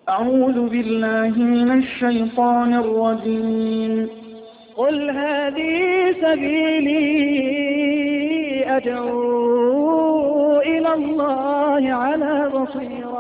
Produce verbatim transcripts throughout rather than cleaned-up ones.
أعوذ بالله من الشيطان الرجيم. قل هذه سبيلي أدعو إلى الله على بصيرة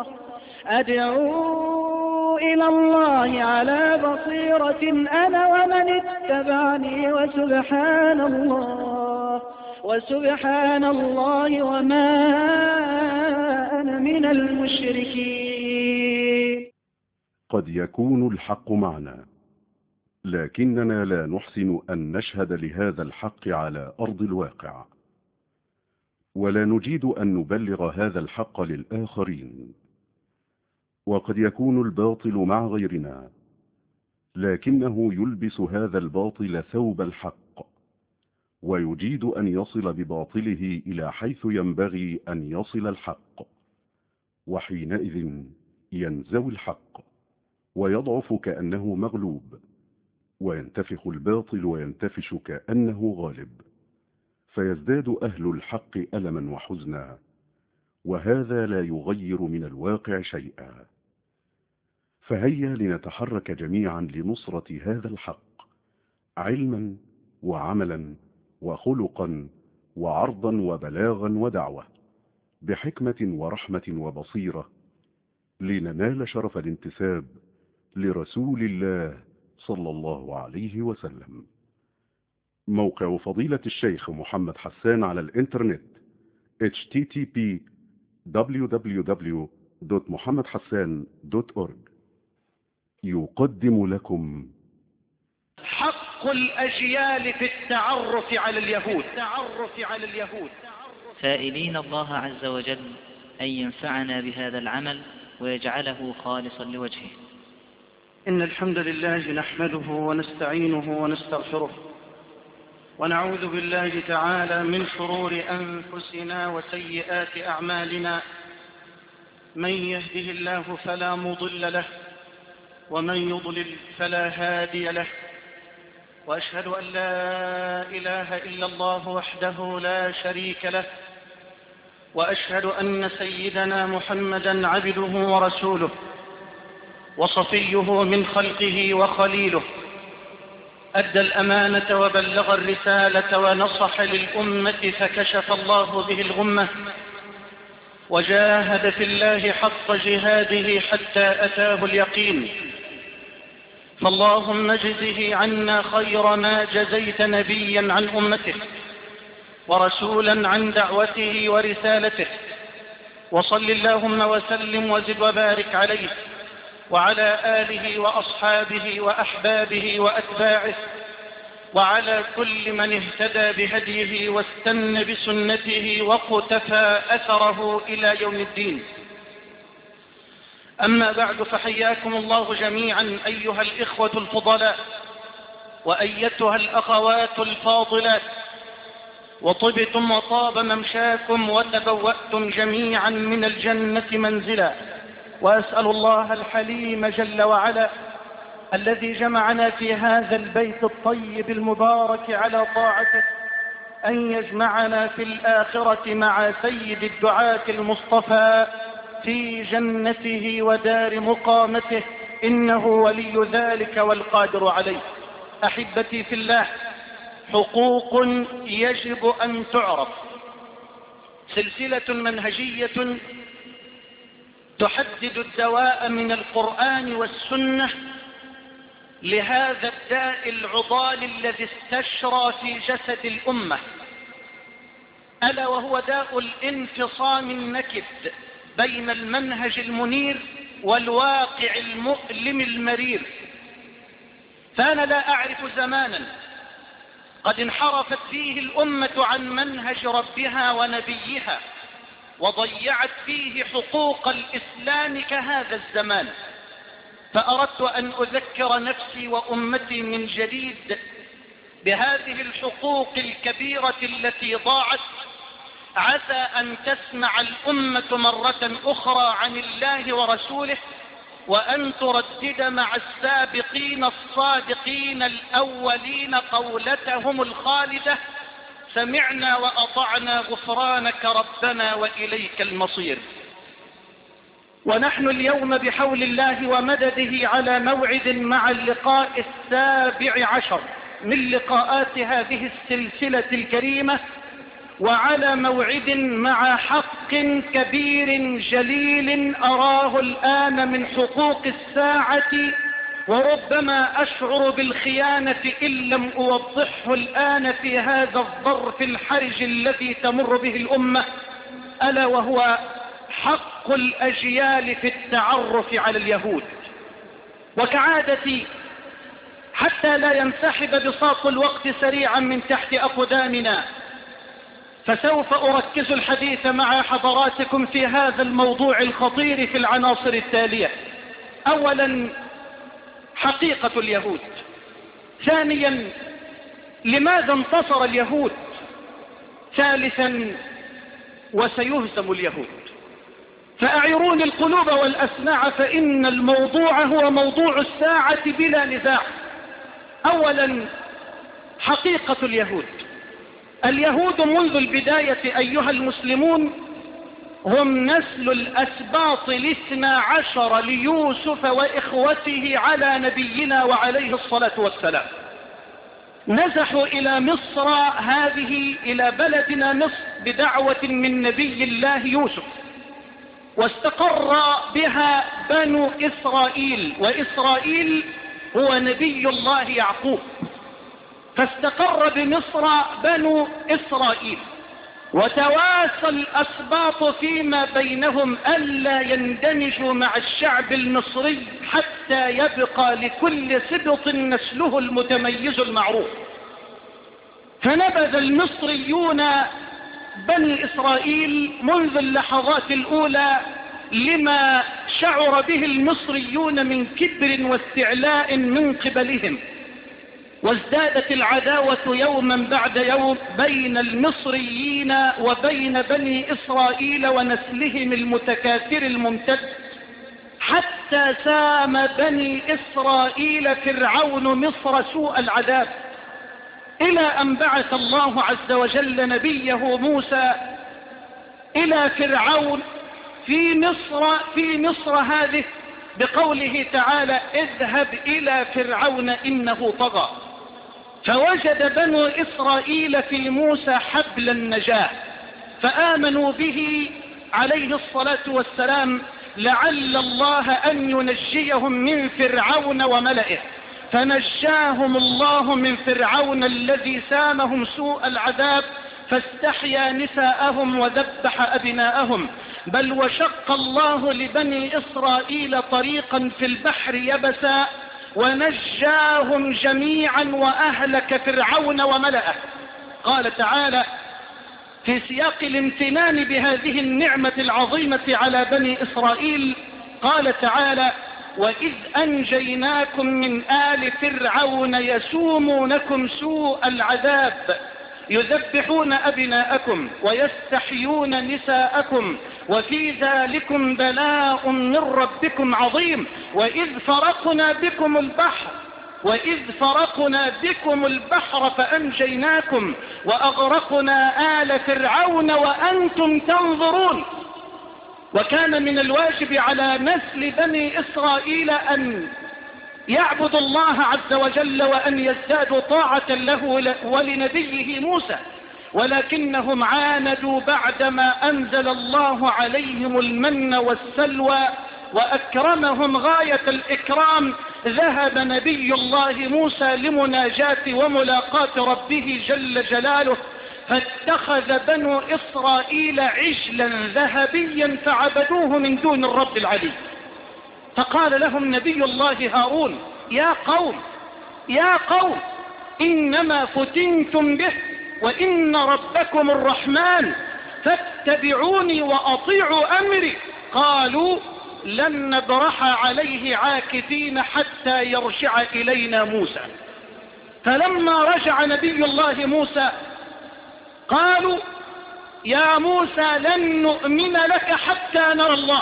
أدعو إلى الله على بصيرة أنا ومن اتبعني وسبحان الله وسبحان الله وما أنا من المشركين. قد يكون الحق معنا، لكننا لا نحسن أن نشهد لهذا الحق على أرض الواقع، ولا نجيد أن نبلغ هذا الحق للآخرين. وقد يكون الباطل مع غيرنا، لكنه يلبس هذا الباطل ثوب الحق، ويجيد أن يصل بباطله إلى حيث ينبغي أن يصل الحق، وحينئذ ينزوي الحق ويضعف كأنه مغلوب، وينتفخ الباطل وينتفش كأنه غالب، فيزداد أهل الحق ألما وحزنا، وهذا لا يغير من الواقع شيئا. فهيا لنتحرك جميعا لنصرة هذا الحق، علما وعملا وخلقا وعرضا وبلاغا ودعوة، بحكمة ورحمة وبصيرة، لننال شرف الانتساب لرسول الله صلى الله عليه وسلم. موقع فضيلة الشيخ محمد حسان على الانترنت إتش تي تي بي دبليو دبليو دبليو دوت محمد حسان دوت أورج يقدم لكم حق الأجيال في التعرف على اليهود التعرف على اليهود سائلين الله عز وجل أن ينفعنا بهذا العمل ويجعله خالصا لوجهه. إن الحمد لله نحمده ونستعينه ونستغفره، ونعوذ بالله تعالى من شرور أنفسنا وسيئات أعمالنا. من يهده الله فلا مضل له، ومن يضلل فلا هادي له، وأشهد أن لا إله إلا الله وحده لا شريك له، وأشهد أن سيدنا محمدا عبده ورسوله وصفيه من خلقه وخليله، أدى الأمانة وبلغ الرسالة ونصح للأمة فكشف الله به الغمة، وجاهد في الله حق جهاده حتى أتاه اليقين. فاللهم اجزه عنا خير ما جزيت نبيا عن أمته ورسولا عن دعوته ورسالته، وصل اللهم وسلم وزد وبارك عليه وعلى آله وأصحابه وأحبابه وأتباعه، وعلى كل من اهتدى بهديه واستنى بسنته وقتفى أثره إلى يوم الدين. أما بعد، فحياكم الله جميعا أيها الإخوة الفضلاء وأيتها الأخوات الفاضلات، وطبتم وطاب ممشاكم وتبوأتم جميعا من الجنة منزلا. وأسأل الله الحليم جل وعلا الذي جمعنا في هذا البيت الطيب المبارك على طاعته أن يجمعنا في الآخرة مع سيد الدعاة المصطفى في جنته ودار مقامته، إنه ولي ذلك والقادر عليه. أحبتي في الله، حقوق يجب أن تعرف، سلسلة منهجية تحدد الدواء من القرآن والسنة لهذا الداء العضال الذي استشرى في جسد الأمة، ألا وهو داء الانفصام النكد بين المنهج المنير والواقع المؤلم المرير. فأنا لا أعرف زمانا قد انحرفت فيه الأمة عن منهج ربها ونبيها وضيعت فيه حقوق الإسلام كهذا الزمان. فأردت أن أذكر نفسي وأمتي من جديد بهذه الحقوق الكبيرة التي ضاعت، عسى أن تسمع الأمة مرة أخرى عن الله ورسوله، وأن تردد مع السابقين الصادقين الأولين قولتهم الخالدة: سمعنا وأطعنا غفرانك ربنا وإليك المصير. ونحن اليوم بحول الله ومدده على موعد مع اللقاء السابع عشر من لقاءات هذه السلسلة الكريمة، وعلى موعد مع حق كبير جليل أراه الآن من حقوق الساعة، وربما أشعر بالخيانة إن لم أوضحه الآن في هذا الظرف الحرج الذي تمر به الأمة، ألا وهو حق الأجيال في التعرف على اليهود. وكعادتي حتى لا ينسحب بساط الوقت سريعا من تحت أقدامنا، فسوف أركز الحديث مع حضراتكم في هذا الموضوع الخطير في العناصر التالية: أولا، حقيقة اليهود. ثانيا، لماذا انتصر اليهود؟ ثالثا، وسيهزم اليهود. فأعيروني القلوب والأسماع، فإن الموضوع هو موضوع الساعة بلا نزاع. أولا، حقيقة اليهود. اليهود منذ البداية أيها المسلمون هم نسل الأسباط الاثنى عشر ليوسف وإخوته على نبينا وعليه الصلاة والسلام. نزحوا إلى مصر، هذه إلى بلدنا مصر، بدعوة من نبي الله يوسف، واستقر بها بنو إسرائيل، وإسرائيل هو نبي الله يعقوب، فاستقر بمصر بنو إسرائيل، وتواسى الأسباط فيما بينهم ألا يندمجوا مع الشعب المصري حتى يبقى لكل سبط نسله المتميز المعروف. فنبذ المصريون بني إسرائيل منذ اللحظات الأولى لما شعر به المصريون من كبر واستعلاء من قبلهم، وازدادت العداوة يوما بعد يوم بين المصريين وبين بني إسرائيل ونسلهم المتكاثر الممتد، حتى سام بني إسرائيل فرعون مصر سوء العذاب، إلى أن بعث الله عز وجل نبيه موسى إلى فرعون في مصر في مصر هذه بقوله تعالى: اذهب إلى فرعون إنه طغى. فوجد بنو إسرائيل في موسى حبل النجاة، فآمنوا به عليه الصلاة والسلام، لعل الله أن ينجيهم من فرعون وملئه. فنجاهم الله من فرعون الذي سامهم سوء العذاب، فاستحيا نساءهم وذبح أبناءهم، بل وشق الله لبني إسرائيل طريقا في البحر يبسا، ونجاهم جميعا وأهلك فرعون وملئه. قال تعالى في سياق الامتنان بهذه النعمة العظيمة على بني إسرائيل، قال تعالى: وإذ أنجيناكم من آل فرعون يسومونكم سوء العذاب يذبحون أبناءكم ويستحيون نساءكم وفي ذلكم بلاء من ربكم عظيم وإذ فرقنا بكم البحر وإذ فرقنا بكم البحر فأنجيناكم وأغرقنا آل فرعون وأنتم تنظرون. وكان من الواجب على نسل بني إسرائيل أن يعبدوا الله عز وجل وأن يزدادوا طاعة له ولنبيه موسى، ولكنهم عاندوا بعدما أنزل الله عليهم المن والسلوى وأكرمهم غاية الإكرام. ذهب نبي الله موسى لمناجاة وملاقاة ربه جل جلاله، فاتخذ بنو إسرائيل عجلا ذهبيا فعبدوه من دون الرب العلي. فقال لهم نبي الله هارون: يا قوم يا قوم إنما فتنتم به وإن ربكم الرحمن فاتبعوني وأطيعوا أمري. قالوا: لن نبرح عليه عاكفين حتى يرجع إلينا موسى. فلما رجع نبي الله موسى قالوا: يا موسى لن نؤمن لك حتى نرى الله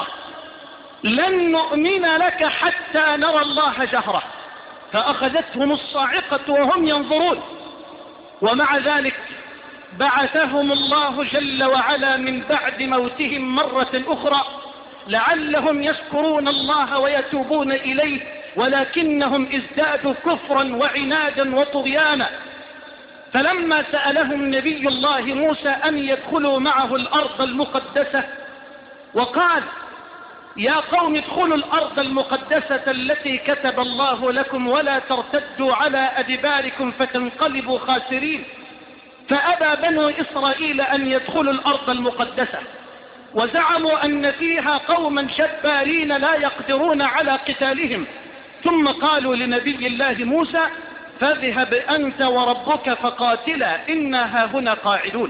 لن نؤمن لك حتى نرى الله جهرة. فأخذتهم الصاعقة وهم ينظرون، ومع ذلك بعثهم الله جل وعلا من بعد موتهم مرة أخرى لعلهم يذكرون الله ويتوبون إليه، ولكنهم ازدادوا كفرا وعنادا وطغيانا. فلما سألهم نبي الله موسى أن يدخلوا معه الأرض المقدسة، وقال يا قوم ادخلوا الأرض المقدسة التي كتب الله لكم ولا ترتدوا على أدباركم فتنقلبوا خاسرين، فأبى بنو إسرائيل أن يدخلوا الأرض المقدسة، وزعموا أن فيها قوما جبارين لا يقدرون على قتالهم. ثم قالوا لنبي الله موسى فاذهب أنت وربك فقاتلا إنا هاهنا قاعدون.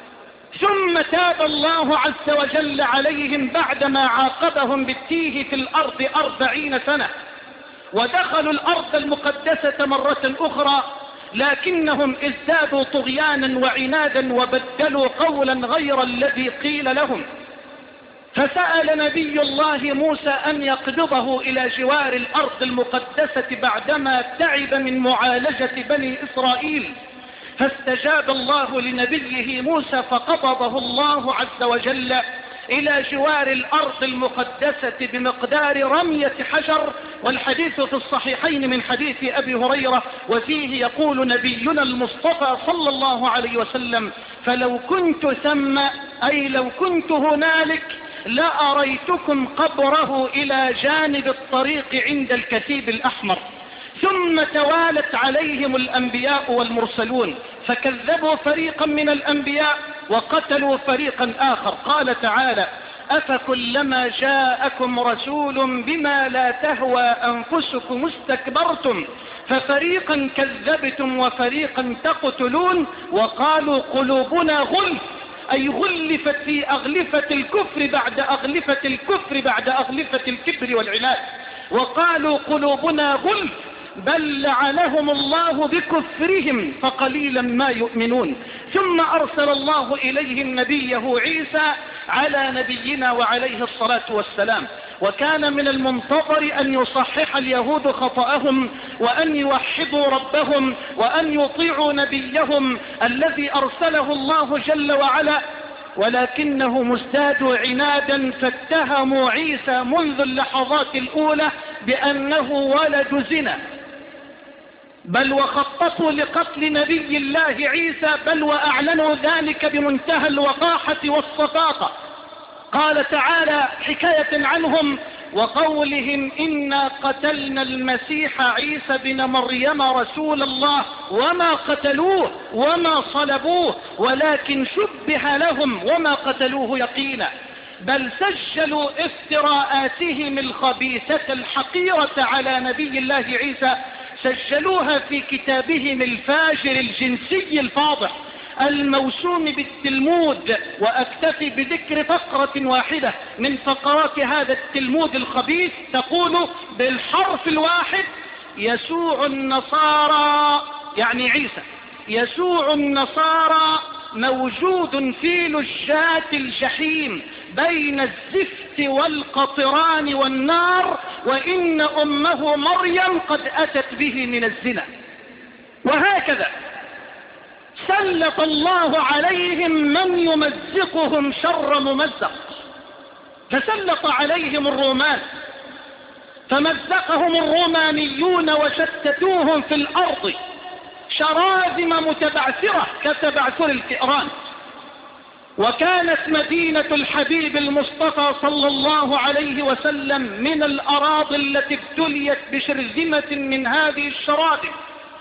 ثم تاب الله عز وجل عليهم بعدما عاقبهم بالتيه في الأرض أربعين سنة، ودخلوا الأرض المقدسة مرة أخرى، لكنهم ازدادوا طغيانا وعنادا وبدلوا قولا غير الذي قيل لهم. فسأل نبي الله موسى أن يقبضه إلى جوار الأرض المقدسة بعدما تعب من معالجة بني إسرائيل، فاستجاب الله لنبيه موسى فقبضه الله عز وجل إلى جوار الأرض المقدسة بمقدار رمية حجر. والحديث في الصحيحين من حديث أبي هريرة، وفيه يقول نبينا المصطفى صلى الله عليه وسلم فلو كنت ثم أي لو كنت هنالك لأريتكم قبره إلى جانب الطريق عند الكثيب الأحمر. ثم توالت عليهم الأنبياء والمرسلون فكذبوا فريقا من الأنبياء وقتلوا فريقا آخر. قال تعالى أفكلما جاءكم رسول بما لا تهوى أنفسكم استكبرتم ففريقا كذبتم وفريقا تقتلون وقالوا قلوبنا غلف أي غلفت في أغلفة الكفر بعد أغلفة الكفر بعد أغلفة الكبر والعناد. وقالوا قلوبنا غلف بل لعنهم الله بكفرهم فقليلا ما يؤمنون. ثم أرسل الله إليهم نبيه عيسى على نبينا وعليه الصلاة والسلام، وكان من المنتظر أن يصحح اليهود خطأهم وأن يوحدوا ربهم وأن يطيعوا نبيهم الذي أرسله الله جل وعلا، ولكنهم ازدادوا عنادا فاتهموا عيسى منذ اللحظات الأولى بأنه ولد زنا، بل وخططوا لقتل نبي الله عيسى، بل وأعلنوا ذلك بمنتهى الوقاحة والصفاقة. قال تعالى حكاية عنهم وقولهم إنا قتلنا المسيح عيسى بن مريم رسول الله وما قتلوه وما صلبوه ولكن شبه لهم وما قتلوه يقينا، بل سجلوا افتراءاتهم الخبيثة الحقيرة على نبي الله عيسى، سجلوها في كتابهم الفاجر الجنسي الفاضح الموسوم بالتلمود. وأكتفي بذكر فقرة واحدة من فقرات هذا التلمود الخبيث تقول بالحرف الواحد يسوع النصارى يعني عيسى، يسوع النصارى موجود في لجات الجحيم بين الزفت والقطران والنار، وإن أمه مريم قد أتت به من الزنا. وهكذا سلط الله عليهم من يمزقهم شر ممزق، فسلط عليهم الرومان فمزقهم الرومانيون وشتتوهم في الأرض شراذم متبعثرة كتبعثر الفئران. وكانت مدينة الحبيب المصطفى صلى الله عليه وسلم من الأراضي التي ابتليت بشرذمة من هذه الشراذم،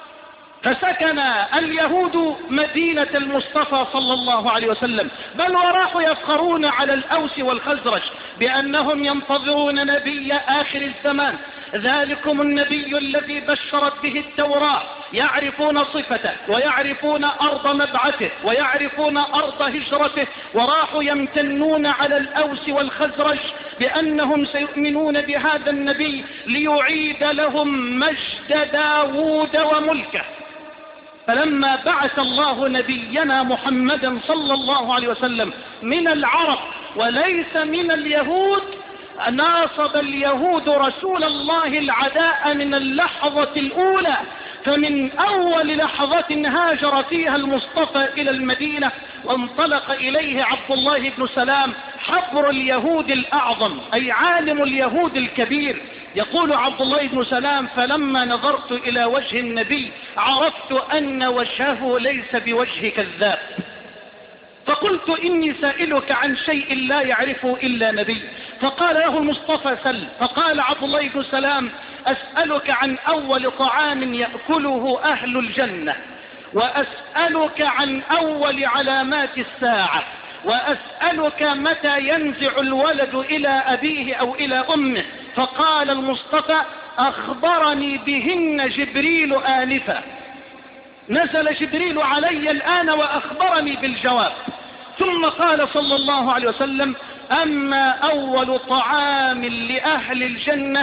فسكن اليهود مدينة المصطفى صلى الله عليه وسلم، بل وراحوا يفخرون على الأوس والخزرج بأنهم ينتظرون نبي آخر الزمان، ذلكم النبي الذي بشرت به التوراة، يعرفون صفته ويعرفون أرض مبعثه ويعرفون أرض هجرته، وراحوا يمتنون على الأوس والخزرج بأنهم سيؤمنون بهذا النبي ليعيد لهم مجد داود وملكه. فلما بعث الله نبينا محمدا صلى الله عليه وسلم من العرب وليس من اليهود، ناصب اليهود رسول الله العداء من اللحظة الأولى. فمن أول لحظة هاجر فيها المصطفى إلى المدينة وانطلق إليه عبد الله بن سلام حبر اليهود الأعظم أي عالم اليهود الكبير. يقول عبد الله بن سلام: فلما نظرت إلى وجه النبي عرفت أن وجهه ليس بوجه كذاب، فقلت: إني سائلك عن شيء لا يعرفه إلا نبي. فقال له المصطفى: سل. فقال عبد الله بن سلام: أسألك عن أول طعام يأكله أهل الجنة، وأسألك عن أول علامات الساعة، وأسألك متى ينزع الولد إلى أبيه أو إلى أمه. فقال المصطفى: أخبرني بهن جبريل آنفا، نزل جبريل علي الآن وأخبرني بالجواب. ثم قال صلى الله عليه وسلم: أما أول طعام لأهل الجنة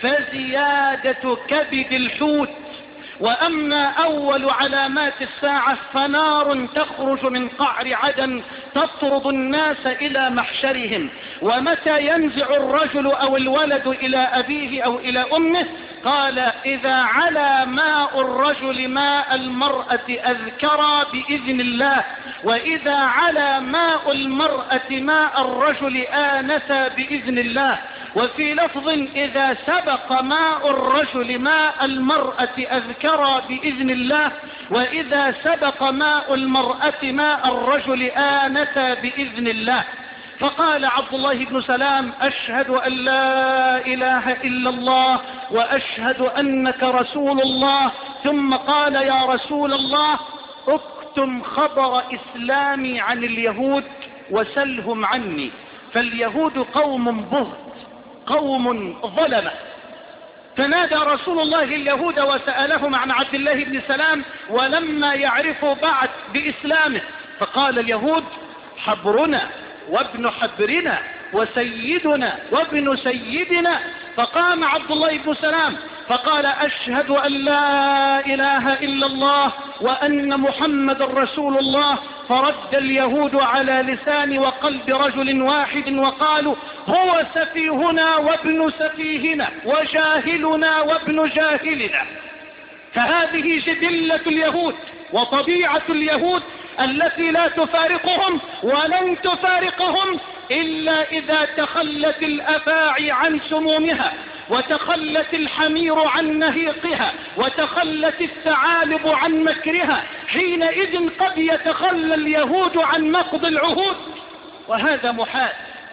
فزيادة كبد الحوت، وأما أول علامات الساعة فنار تخرج من قعر عدن تطرد الناس إلى محشرهم. ومتى ينزع الرجل أو الولد إلى أبيه أو إلى أمه؟ قال: إذا علا ماء الرجل ماء المرأة أذكرا بإذن الله، وإذا علا ماء المرأة ماء الرجل آنسا بإذن الله. وفي لفظ: إذا سبق ماء الرجل ماء المرأة أذكرا بإذن الله، وإذا سبق ماء المرأة ماء الرجل آنسا بإذن الله. فقال عبد الله بن سلام: أشهد أن لا إله إلا الله وأشهد أنك رسول الله. ثم قال: يا رسول الله، اكتم خبر إسلامي عن اليهود وسلهم عني، فاليهود قوم بهت، قوم ظلمة. فنادى رسول الله اليهود وسألهم عن عبد الله بن سلام ولما يعرفوا بعد بإسلامه، فقال اليهود: حبرنا وابن حبرنا وسيدنا وابن سيدنا. فقام عبد الله بن سلام فقال: أشهد أن لا إله إلا الله وأن محمد رسول الله. فرد اليهود على لسان وقلب رجل واحد وقالوا: هو سفيهنا وابن سفيهنا وجاهلنا وابن جاهلنا. فهذه جبلة اليهود وطبيعة اليهود التي لا تفارقهم ولن تفارقهم إلا إذا تخلت الأفاعي عن سمومها، وتخلت الحمير عن نهيقها، وتخلت الثعالب عن مكرها. حينئذ قد يتخلى اليهود عن نقض العهود، وهذا محال.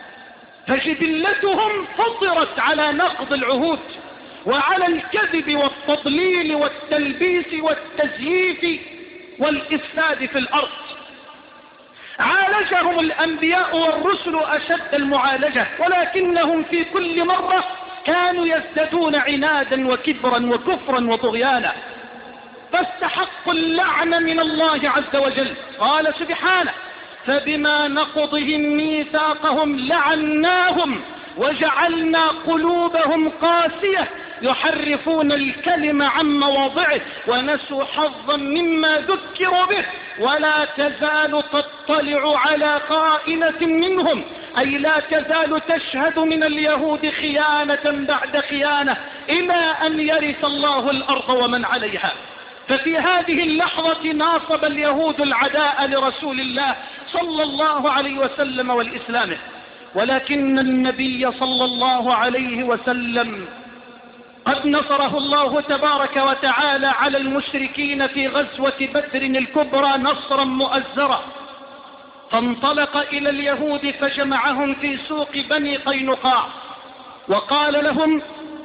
فجبلتهم فطرت على نقض العهود وعلى الكذب والتضليل والتلبيس والتزييف والإفساد في الأرض. عالجهم الأنبياء والرسل أشد المعالجة، ولكنهم في كل مرة كانوا يزدادون عنادا وكبرا وكفرا وطغيانا، فاستحقوا اللعن من الله عز وجل. قال سبحانه: فبما نقضهم ميثاقهم لعناهم وجعلنا قلوبهم قاسية يحرفون الكلم عن مواضعه ونسوا حظا مما ذكروا به ولا تزال تطلع على خائنة منهم، أي لا تزال تشهد من اليهود خيانة بعد خيانة إلى أن يرث الله الأرض ومن عليها. ففي هذه اللحظة ناصب اليهود العداء لرسول الله صلى الله عليه وسلم والإسلام، ولكن النبي صلى الله عليه وسلم قد نصره الله تبارك وتعالى على المشركين في غزوة بدر الكبرى نصرا مؤزرا، فانطلق إلى اليهود فجمعهم في سوق بني قينقاع وقال لهم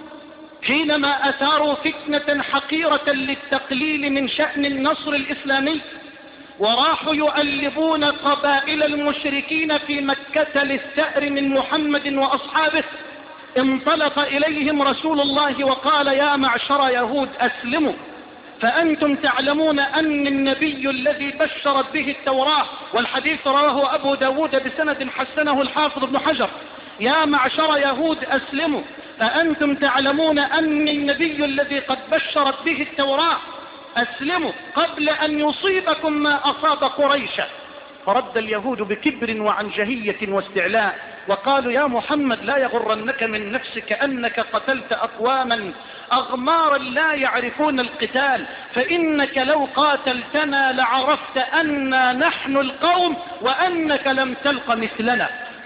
حينما أثاروا فتنة حقيرة للتقليل من شأن النصر الإسلامي وراحوا يؤلبون قبائل المشركين في مكة للثأر من محمد وأصحابه، انطلق إليهم رسول الله وقال: يا معشر يهود أسلموا، فأنتم تعلمون أن النبي الذي بشرت به التوراة، والحديث رواه أبو داود بسند حسنه الحافظ ابن حجر، يا معشر يهود أسلموا، فأنتم تعلمون أن النبي الذي قد بشرت به التوراة أسلموا قبل أن يصيبكم ما أصاب قريشا. فرد اليهود بكبر وعنجهية واستعلاء وقالوا: يا محمد لا يغرنك من نفسك أنك قتلت أقواما أغمارا لا يعرفون القتال، فإنك لو قاتلتنا لعرفت أننا نحن القوم وأنك لم تلق مثلنا.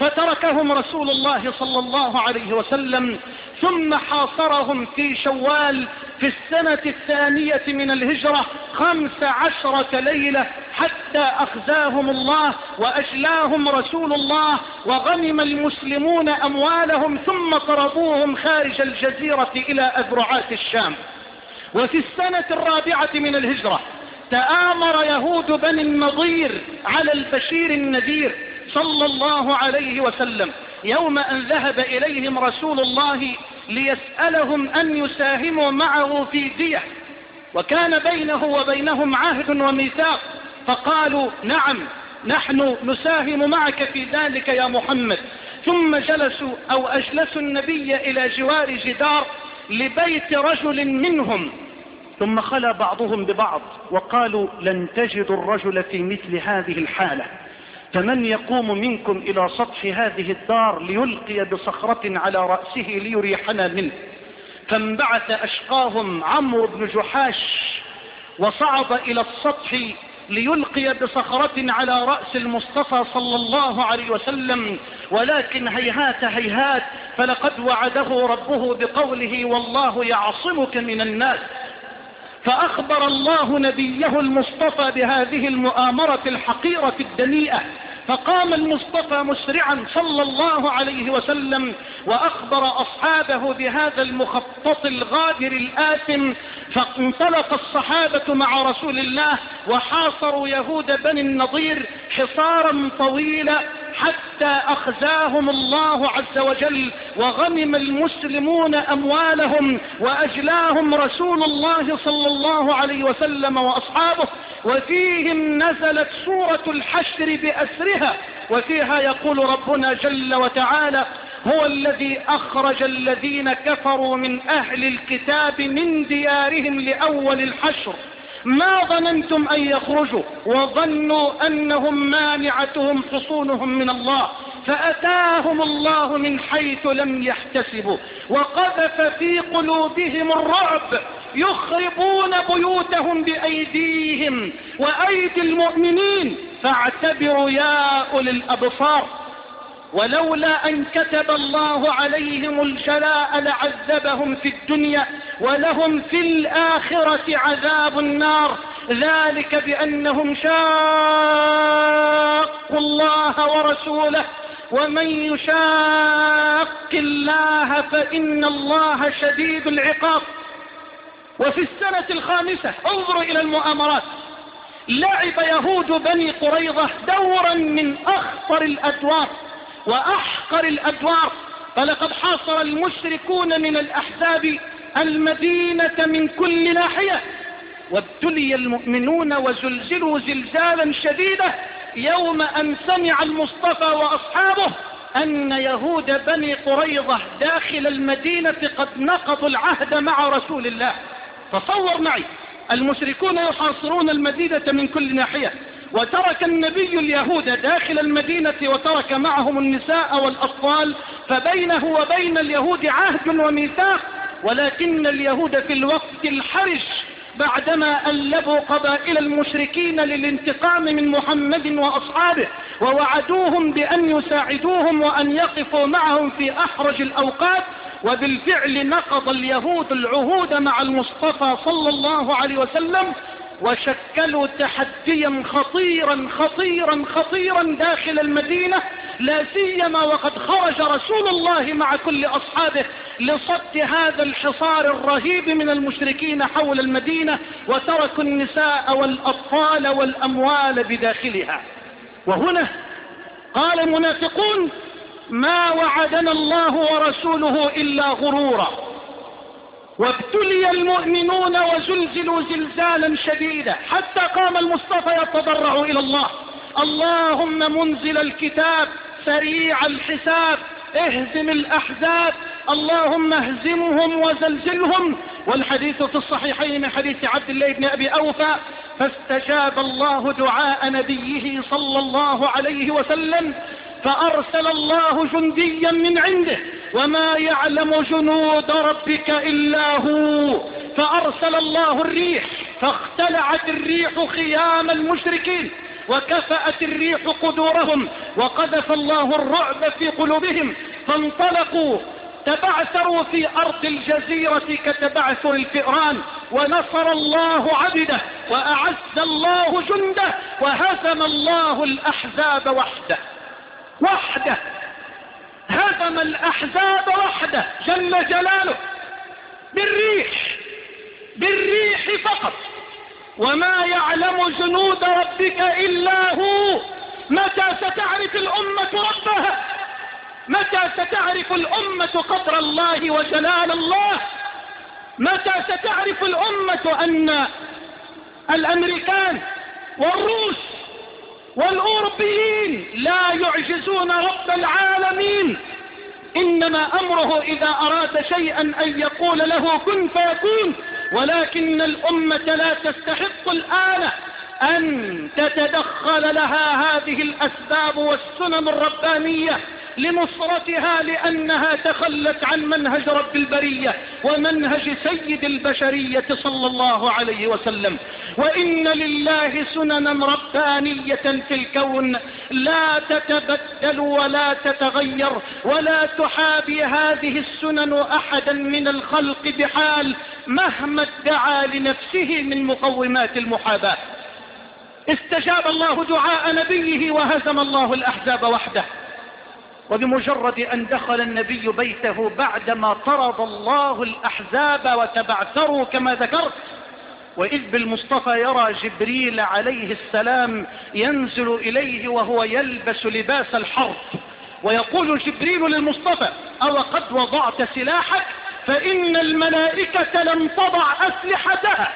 فتركهم رسول الله صلى الله عليه وسلم، ثم حاصرهم في شوال في السنة الثانية من الهجرة خمس عشرة ليلة حتى أخزاهم الله وأجلاهم رسول الله، وغنم المسلمون أموالهم ثم طردوهم خارج الجزيرة إلى أذرعات الشام. وفي السنة الرابعة من الهجرة تآمر يهود بني النضير على البشير النذير صلى الله عليه وسلم يوم أن ذهب إليهم رسول الله ليسألهم أن يساهموا معه في دية، وكان بينه وبينهم عهد وميثاق، فقالوا نعم نحن نساهم معك في ذلك يا محمد. ثم جلسوا أو أجلسوا النبي إلى جوار جدار لبيت رجل منهم، ثم خلا بعضهم ببعض وقالوا لن تجدوا الرجل في مثل هذه الحالة، فمن يقوم منكم إلى سطح هذه الدار ليلقي بصخرة على رأسه ليريحنا منه. فانبعث أشقاهم عمرو بن جحاش وصعد إلى السطح ليلقي بصخرة على رأس المصطفى صلى الله عليه وسلم، ولكن هيهات هيهات، فلقد وعده ربه بقوله والله يعصمك من الناس. فأخبر الله نبيه المصطفى بهذه المؤامرة الحقيرة الدنيئة، فقام المصطفى مسرعا صلى الله عليه وسلم وأخبر أصحابه بهذا المخطط الغادر الآثم. فانطلق الصحابة مع رسول الله وحاصروا يهود بني النضير حصارا طويلا حتى أخزاهم الله عز وجل، وغنم المسلمون أموالهم وأجلاهم رسول الله صلى الله عليه وسلم وأصحابه. وفيهم نزلت سورة الحشر بأسرها، وفيها يقول ربنا جل وتعالى هو الذي أخرج الذين كفروا من أهل الكتاب من ديارهم لأول الحشر ما ظننتم أن يخرجوا وظنوا أنهم مانعتهم حصونهم من الله فأتاهم الله من حيث لم يحتسبوا وقذف في قلوبهم الرعب يخربون بيوتهم بأيديهم وأيدي المؤمنين فاعتبروا يا أولي الأبصار. ولولا أن كتب الله عليهم الجلاء لعذبهم في الدنيا ولهم في الآخرة عذاب النار، ذلك بأنهم شاقوا الله ورسوله ومن يشاق الله فإن الله شديد العقاب. وفي السنة الخامسة انظروا إلى المؤامرات، لعب يهود بني قريظة دورا من أخطر الأدوار وأحقر الأدوار، فلقد حاصر المشركون من الأحزاب المدينة من كل ناحية، وابتلي المؤمنون وزلزلوا زلزالا شديدا يوم أن سمع المصطفى وأصحابه أن يهود بني قريظة داخل المدينة قد نقضوا العهد مع رسول الله. تصور معي، المشركون يحاصرون المدينة من كل ناحية، وترك النبي اليهود داخل المدينة وترك معهم النساء والأطفال، فبينه وبين اليهود عهد وميثاق، ولكن اليهود في الوقت الحرج بعدما ألبوا قبائل المشركين للانتقام من محمد وأصحابه ووعدوهم بأن يساعدوهم وأن يقفوا معهم في أحرج الأوقات، وبالفعل نقض اليهود العهود مع المصطفى صلى الله عليه وسلم وشكلوا تحديا خطيرا خطيرا خطيرا داخل المدينة، لا سيما وقد خرج رسول الله مع كل أصحابه لصد هذا الحصار الرهيب من المشركين حول المدينة، وتركوا النساء والأطفال والأموال بداخلها. وهنا قال المنافقون ما وعدنا الله ورسوله إلا غرورا، وابتلي المؤمنون وزلزلوا زلزالا شديدا حتى قام المصطفى يتضرع إلى الله اللهم منزل الكتاب سريع الحساب اهزم الأحزاب اللهم اهزمهم وزلزلهم. والحديث في الصحيحين من حديث عبد الله بن أبي أوفى فاستجاب الله دعاء نبيه صلى الله عليه وسلم فأرسل الله جنديا من عنده وما يعلم جنود ربك إلا هو، فأرسل الله الريح فاختلعت الريح خيام المشركين وكفأت الريح قدورهم وقذف الله الرعب في قلوبهم فانطلقوا تبعثروا في أرض الجزيرة كتبعثر الفئران، ونصر الله عبده وأعز الله جنده وهزم الله الأحزاب وحده وحده هزم الأحزاب وحده جل جلاله بالريح بالريح فقط. وما يعلم جنود ربك إلا هو. متى ستعرف الأمة ربها؟ متى ستعرف الأمة قدر الله وجلال الله؟ متى ستعرف الأمة أن الأمريكان والروس والأوروبيين لا يعجزون رب العالمين؟ إنما أمره إذا أراد شيئا أن يقول له كن فيكون. ولكن الأمة لا تستحق الآن أن تتدخل لها هذه الأسباب والسنن الربانية لنصرتها، لأنها تخلت عن منهج رب البرية ومنهج سيد البشرية صلى الله عليه وسلم. وإن لله سننا ربانية في الكون لا تتبدل ولا تتغير ولا تحابي هذه السنن أحدا من الخلق بحال مهما ادعى لنفسه من مقومات المحاباة. استجاب الله دعاء نبيه وهزم الله الأحزاب وحده. وبمجرد أن دخل النبي بيته بعدما طرد الله الأحزاب وتبعثروا كما ذكرت، وإذ بالمصطفى يرى جبريل عليه السلام ينزل إليه وهو يلبس لباس الحرب، ويقول جبريل للمصطفى أو قد وضعت سلاحك؟ فإن الملائكة لم تضع أسلحتها،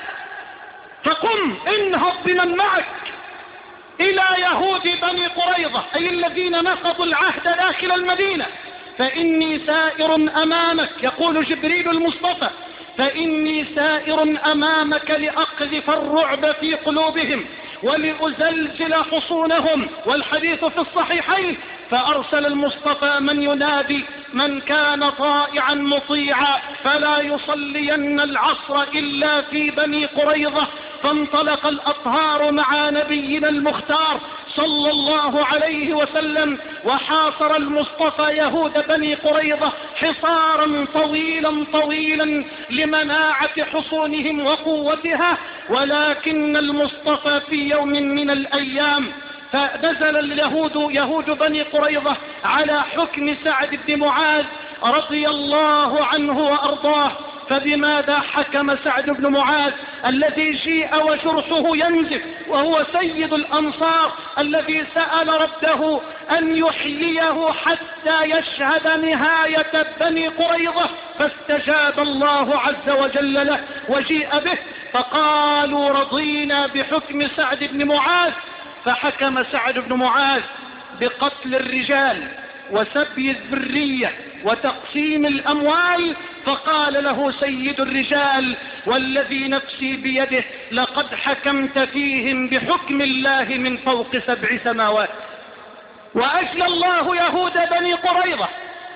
فقم انهض بمن معك إلى يهود بني قريظة أي الذين نقضوا العهد داخل المدينة، فإني سائر أمامك. يقول جبريل المصطفى فإني سائر أمامك لأقذف الرعب في قلوبهم ولأزلزل حصونهم. والحديث في الصحيحين فأرسل المصطفى من ينادي من كان طائعا مطيعا فلا يصلين العصر إلا في بني قريظة. فانطلق الأطهار مع نبينا المختار صلى الله عليه وسلم، وحاصر المصطفى يهود بني قريظة حصارا طويلا طويلا لمناعة حصونهم وقوتها. ولكن المصطفى في يوم من الأيام فنزل اليهود يهود بني قريظة على حكم سعد بن معاذ رضي الله عنه وأرضاه. فبماذا حكم سعد بن معاذ الذي جيء وجرحه ينزف وهو سيد الأنصار الذي سأل ربه أن يحييه حتى يشهد نهاية بني قريظة؟ فاستجاب الله عز وجل له وجيء به، فقالوا رضينا بحكم سعد بن معاذ. فحكم سعد بن معاذ بقتل الرجال وسبي الذرية وتقسيم الأموال. فقال له سيد الرجال والذي نفسي بيده لقد حكمت فيهم بحكم الله من فوق سبع سماوات. وأجلى الله يهود بني قريظة.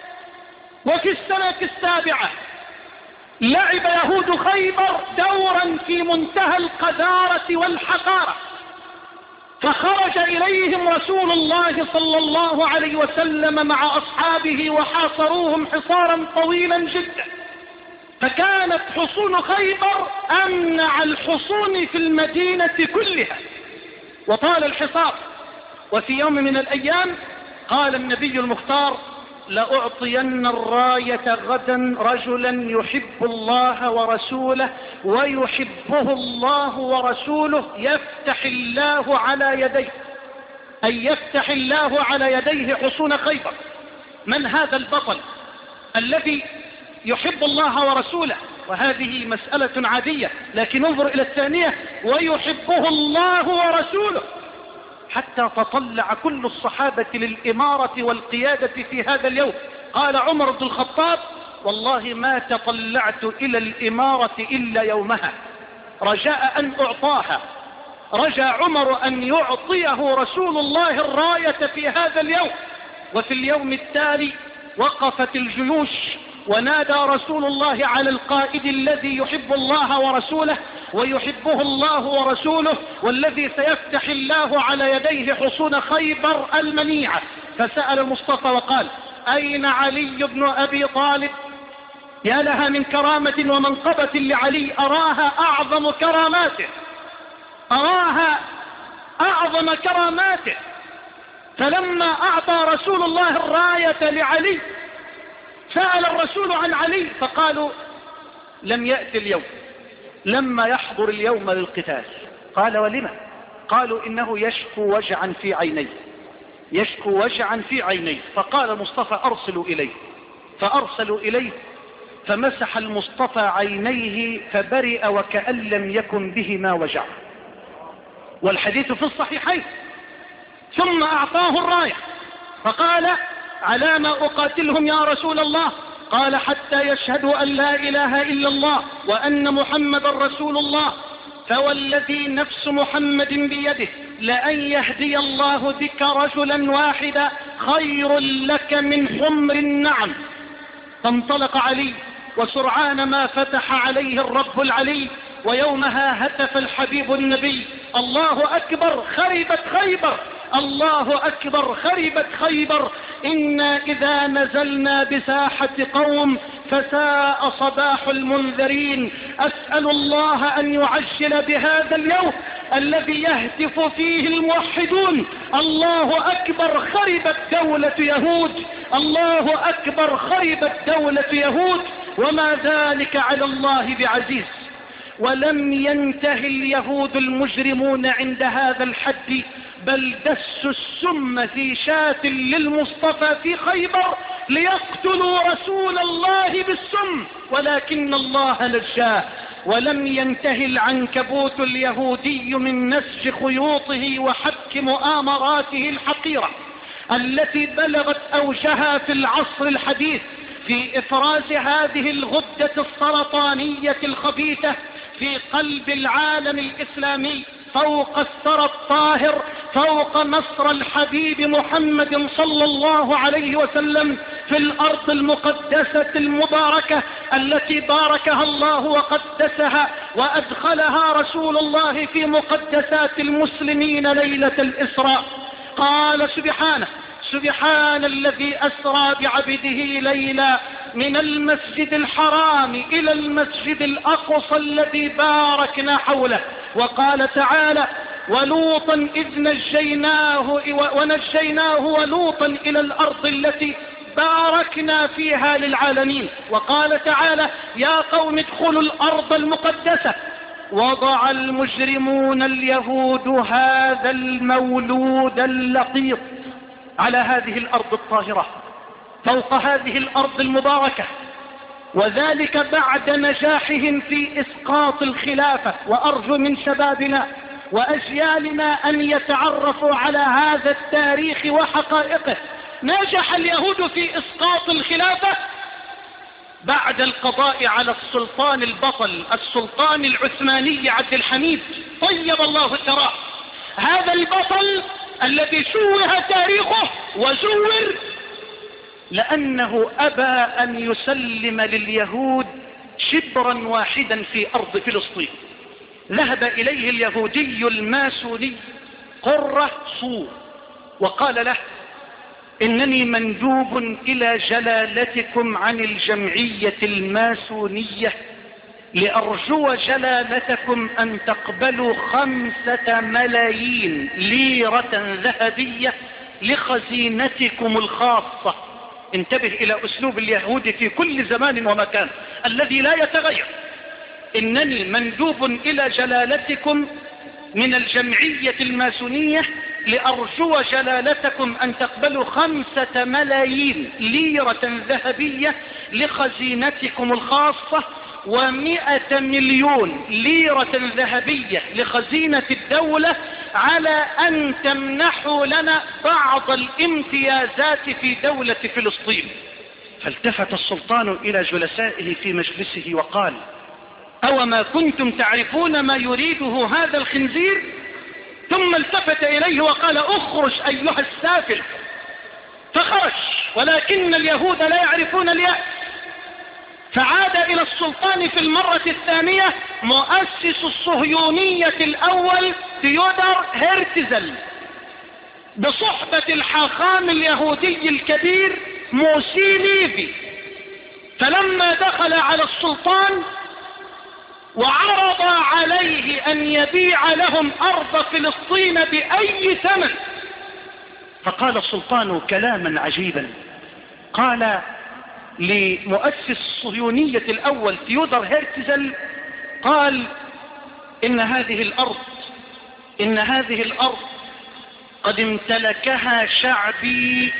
وفي السنة السابعة لعب يهود خيبر دورا في منتهى القذارة والحقارة، فخرج إليهم رسول الله صلى الله عليه وسلم مع أصحابه وحاصروهم حصارا طويلا جدا، فكانت حصون خيبر أمنع الحصون في المدينة كلها وطال الحصار. وفي يوم من الأيام قال النبي المختار لأعطين الراية غدا رجلا يحب الله ورسوله ويحبه الله ورسوله يفتح الله على يديه، أي يفتح الله على يديه حصون خيبر. من هذا البطل الذي يحب الله ورسوله؟ وهذه مسألة عادية، لكن انظر إلى الثانية ويحبه الله ورسوله، حتى تطلع كل الصحابة للإمارة والقيادة في هذا اليوم. قال عمر بن الخطاب والله ما تطلعت إلى الإمارة إلا يومها رجاء أن أعطاها. رجى عمر أن يعطيه رسول الله الراية في هذا اليوم. وفي اليوم التالي وقفت الجيوش ونادى رسول الله على القائد الذي يحب الله ورسوله ويحبه الله ورسوله، والذي سيفتح الله على يديه حصون خيبر المنيعة، فسأل المصطفى وقال: أين علي بن أبي طالب؟ يا لها من كرامة ومنقبة لعلي، أراها أعظم كراماته، أراها أعظم كراماته. فلما أعطى رسول الله الراية لعلي سأل الرسول عن علي، فقالوا: لم يأتي اليوم، لما يحضر اليوم للقتال. قال: ولما؟ قالوا: إنه يشكو وجعا في عينيه، يشكو وجعا في عينيه. فقال المصطفى: أرسلوا إليه. فأرسلوا إليه، فمسح المصطفى عينيه فبرئ وكأن لم يكن بهما وجع، والحديث في الصحيحين. ثم أعطاه الراية فقال: على ما أقاتلهم يا رسول الله؟ قال: حتى يشهدوا أن لا إله إلا الله وأن محمد رسول الله، فوالذي نفس محمد بيده لأن يهدي الله بك رجلا واحدا خير لك من حمر النعم. فانطلق علي، وسرعان ما فتح عليه الرب العلي، ويومها هتف الحبيب النبي: الله أكبر خربت خيبر، الله أكبر خربت خيبر، إنا إذا نزلنا بساحة قوم فساء صباح المنذرين. أسأل الله أن يعجل بهذا اليوم الذي يهتف فيه الموحدون: الله أكبر خربت دولة يهود، الله أكبر خربت دولة يهود، وما ذلك على الله بعزيز. ولم ينتهي اليهود المجرمون عند هذا الحد، بل دسوا السم في شاة للمصطفى في خيبر ليقتلوا رسول الله بالسم، ولكن الله نجاه. ولم ينتهي العنكبوت اليهودي من نسج خيوطه وحك مؤامراته الحقيرة التي بلغت أوجها في العصر الحديث في إفراز هذه الغدة السرطانية الخبيثة في قلب العالم الإسلامي فوق الثرى الطاهر، فوق مصر الحبيب محمد صلى الله عليه وسلم، في الأرض المقدسة المباركة التي باركها الله وقدسها وأدخلها رسول الله في مقدسات المسلمين ليلة الإسراء. قال سبحانه: سبحان الذي أسرى بعبده ليلا من المسجد الحرام إلى المسجد الأقصى الذي باركنا حوله. وقال تعالى: ولوطا إذ نجيناه ونجيناه ولوطا إلى الأرض التي باركنا فيها للعالمين. وقال تعالى: يا قوم ادخلوا الأرض المقدسة. وضع المجرمون اليهود هذا المولود اللقيط على هذه الأرض الطاهرة فوق هذه الأرض المباركة، وذلك بعد نجاحهم في إسقاط الخلافة. وأرجو من شبابنا وأجيالنا أن يتعرفوا على هذا التاريخ وحقائقه. نجح اليهود في إسقاط الخلافة بعد القضاء على السلطان البطل السلطان العثماني عبد الحميد طيب الله ثراه. هذا البطل الذي شوه تاريخه وزور لأنه أبى أن يسلم لليهود شبرا واحدا في أرض فلسطين. ذهب إليه اليهودي الماسوني قرة صور وقال له: إنني مندوب إلى جلالتكم عن الجمعية الماسونية لأرجو جلالتكم أن تقبلوا خمسة ملايين ليرة ذهبية لخزينتكم الخاصة. انتبه إلى أسلوب اليهود في كل زمان ومكان الذي لا يتغير. إنني مندوب إلى جلالتكم من الجمعية الماسونية لأرجو جلالتكم أن تقبلوا خمسة ملايين ليرة ذهبية لخزينتكم الخاصة، ومئة مليون ليرة ذهبية لخزينة الدولة، على أن تمنحوا لنا بعض الامتيازات في دولة فلسطين. فالتفت السلطان إلى جلسائه في مجلسه وقال: أو ما كنتم تعرفون ما يريده هذا الخنزير؟ ثم التفت إليه وقال: اخرج أيها السافل. فخرج، ولكن اليهود لا يعرفون اليأس. فعاد إلى السلطان في المرة الثانية مؤسس الصهيونية الأول تيودر هيرتزل بصحبة الحاخام اليهودي الكبير موسي ليفي. فلما دخل على السلطان وعرض عليه أن يبيع لهم أرض فلسطين بأي ثمن، فقال السلطان كلاما عجيبا، قال لمؤسس الصهيونية الأول تيودر هيرتزل، قال إن هذه الأرض إن هذه الأرض قد امتلكها شعبي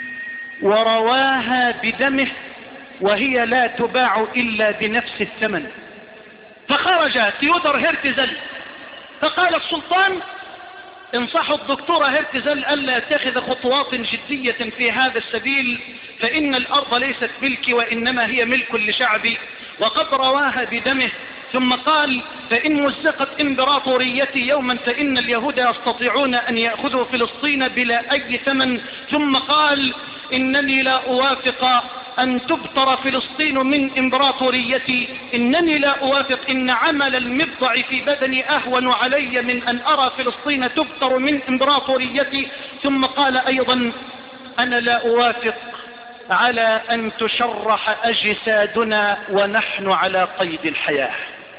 ورواها بدمه، وهي لا تباع إلا بنفس الثمن. فخرج تيودر هيرتزل فقال السلطان انصحوا الدكتور هيرتزل ألا يتخذ خطوات جدية في هذا السبيل، فإن الأرض ليست ملكي وإنما هي ملك لشعبي وقد رواها بدمه. ثم قال فإن مزقت إمبراطوريتي يوما فإن اليهود يستطيعون أن يأخذوا فلسطين بلا أي ثمن. ثم قال إنني لا أوافق أن تبتر فلسطين من إمبراطوريتي، إنني لا أوافق، إن عمل المبضع في بدني أهون علي من أن أرى فلسطين تبتر من إمبراطوريتي. ثم قال أيضا أنا لا أوافق على أن تشرح أجسادنا ونحن على قيد الحياة.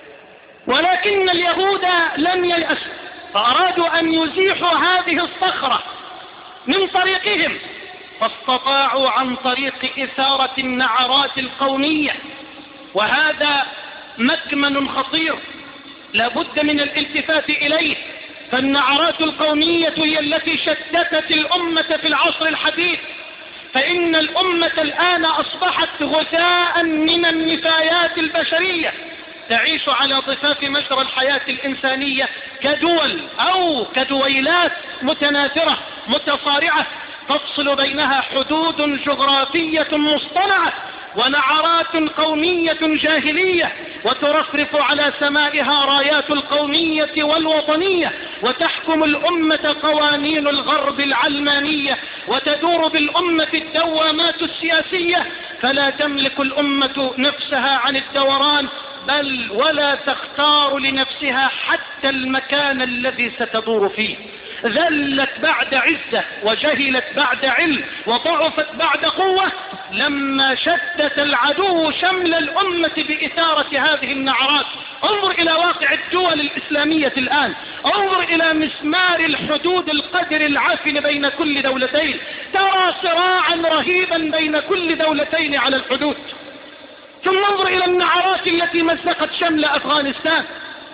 ولكن اليهود لم ييأسوا، فأرادوا أن يزيحوا هذه الصخرة من طريقهم، فاستطاعوا عن طريق إثارة النعرات القومية، وهذا مكمن خطير لابد من الالتفات إليه. فالنعرات القومية هي التي شتتت الأمة في العصر الحديث، فإن الأمة الآن أصبحت غثاء من النفايات البشرية تعيش على ضفاف مجرى الحياة الإنسانية كدول أو كدويلات متناثرة متصارعة تفصل بينها حدود جغرافية مصطنعة ونعرات قومية جاهلية، وترفرف على سمائها رايات القومية والوطنية، وتحكم الأمة قوانين الغرب العلمانية، وتدور بالأمة الدوامات السياسية، فلا تملك الأمة نفسها عن الدوران، بل ولا تختار لنفسها حتى المكان الذي ستدور فيه. ذلت بعد عزة وجهلت بعد علم وضعفت بعد قوة لما شتت العدو شمل الأمة بإثارة هذه النعرات. انظر إلى واقع الدول الإسلامية الآن، انظر إلى مسمار الحدود القدر العافن بين كل دولتين، ترى صراعا رهيبا بين كل دولتين على الحدود. ثم انظر إلى النعرات التي مزقت شمل أفغانستان.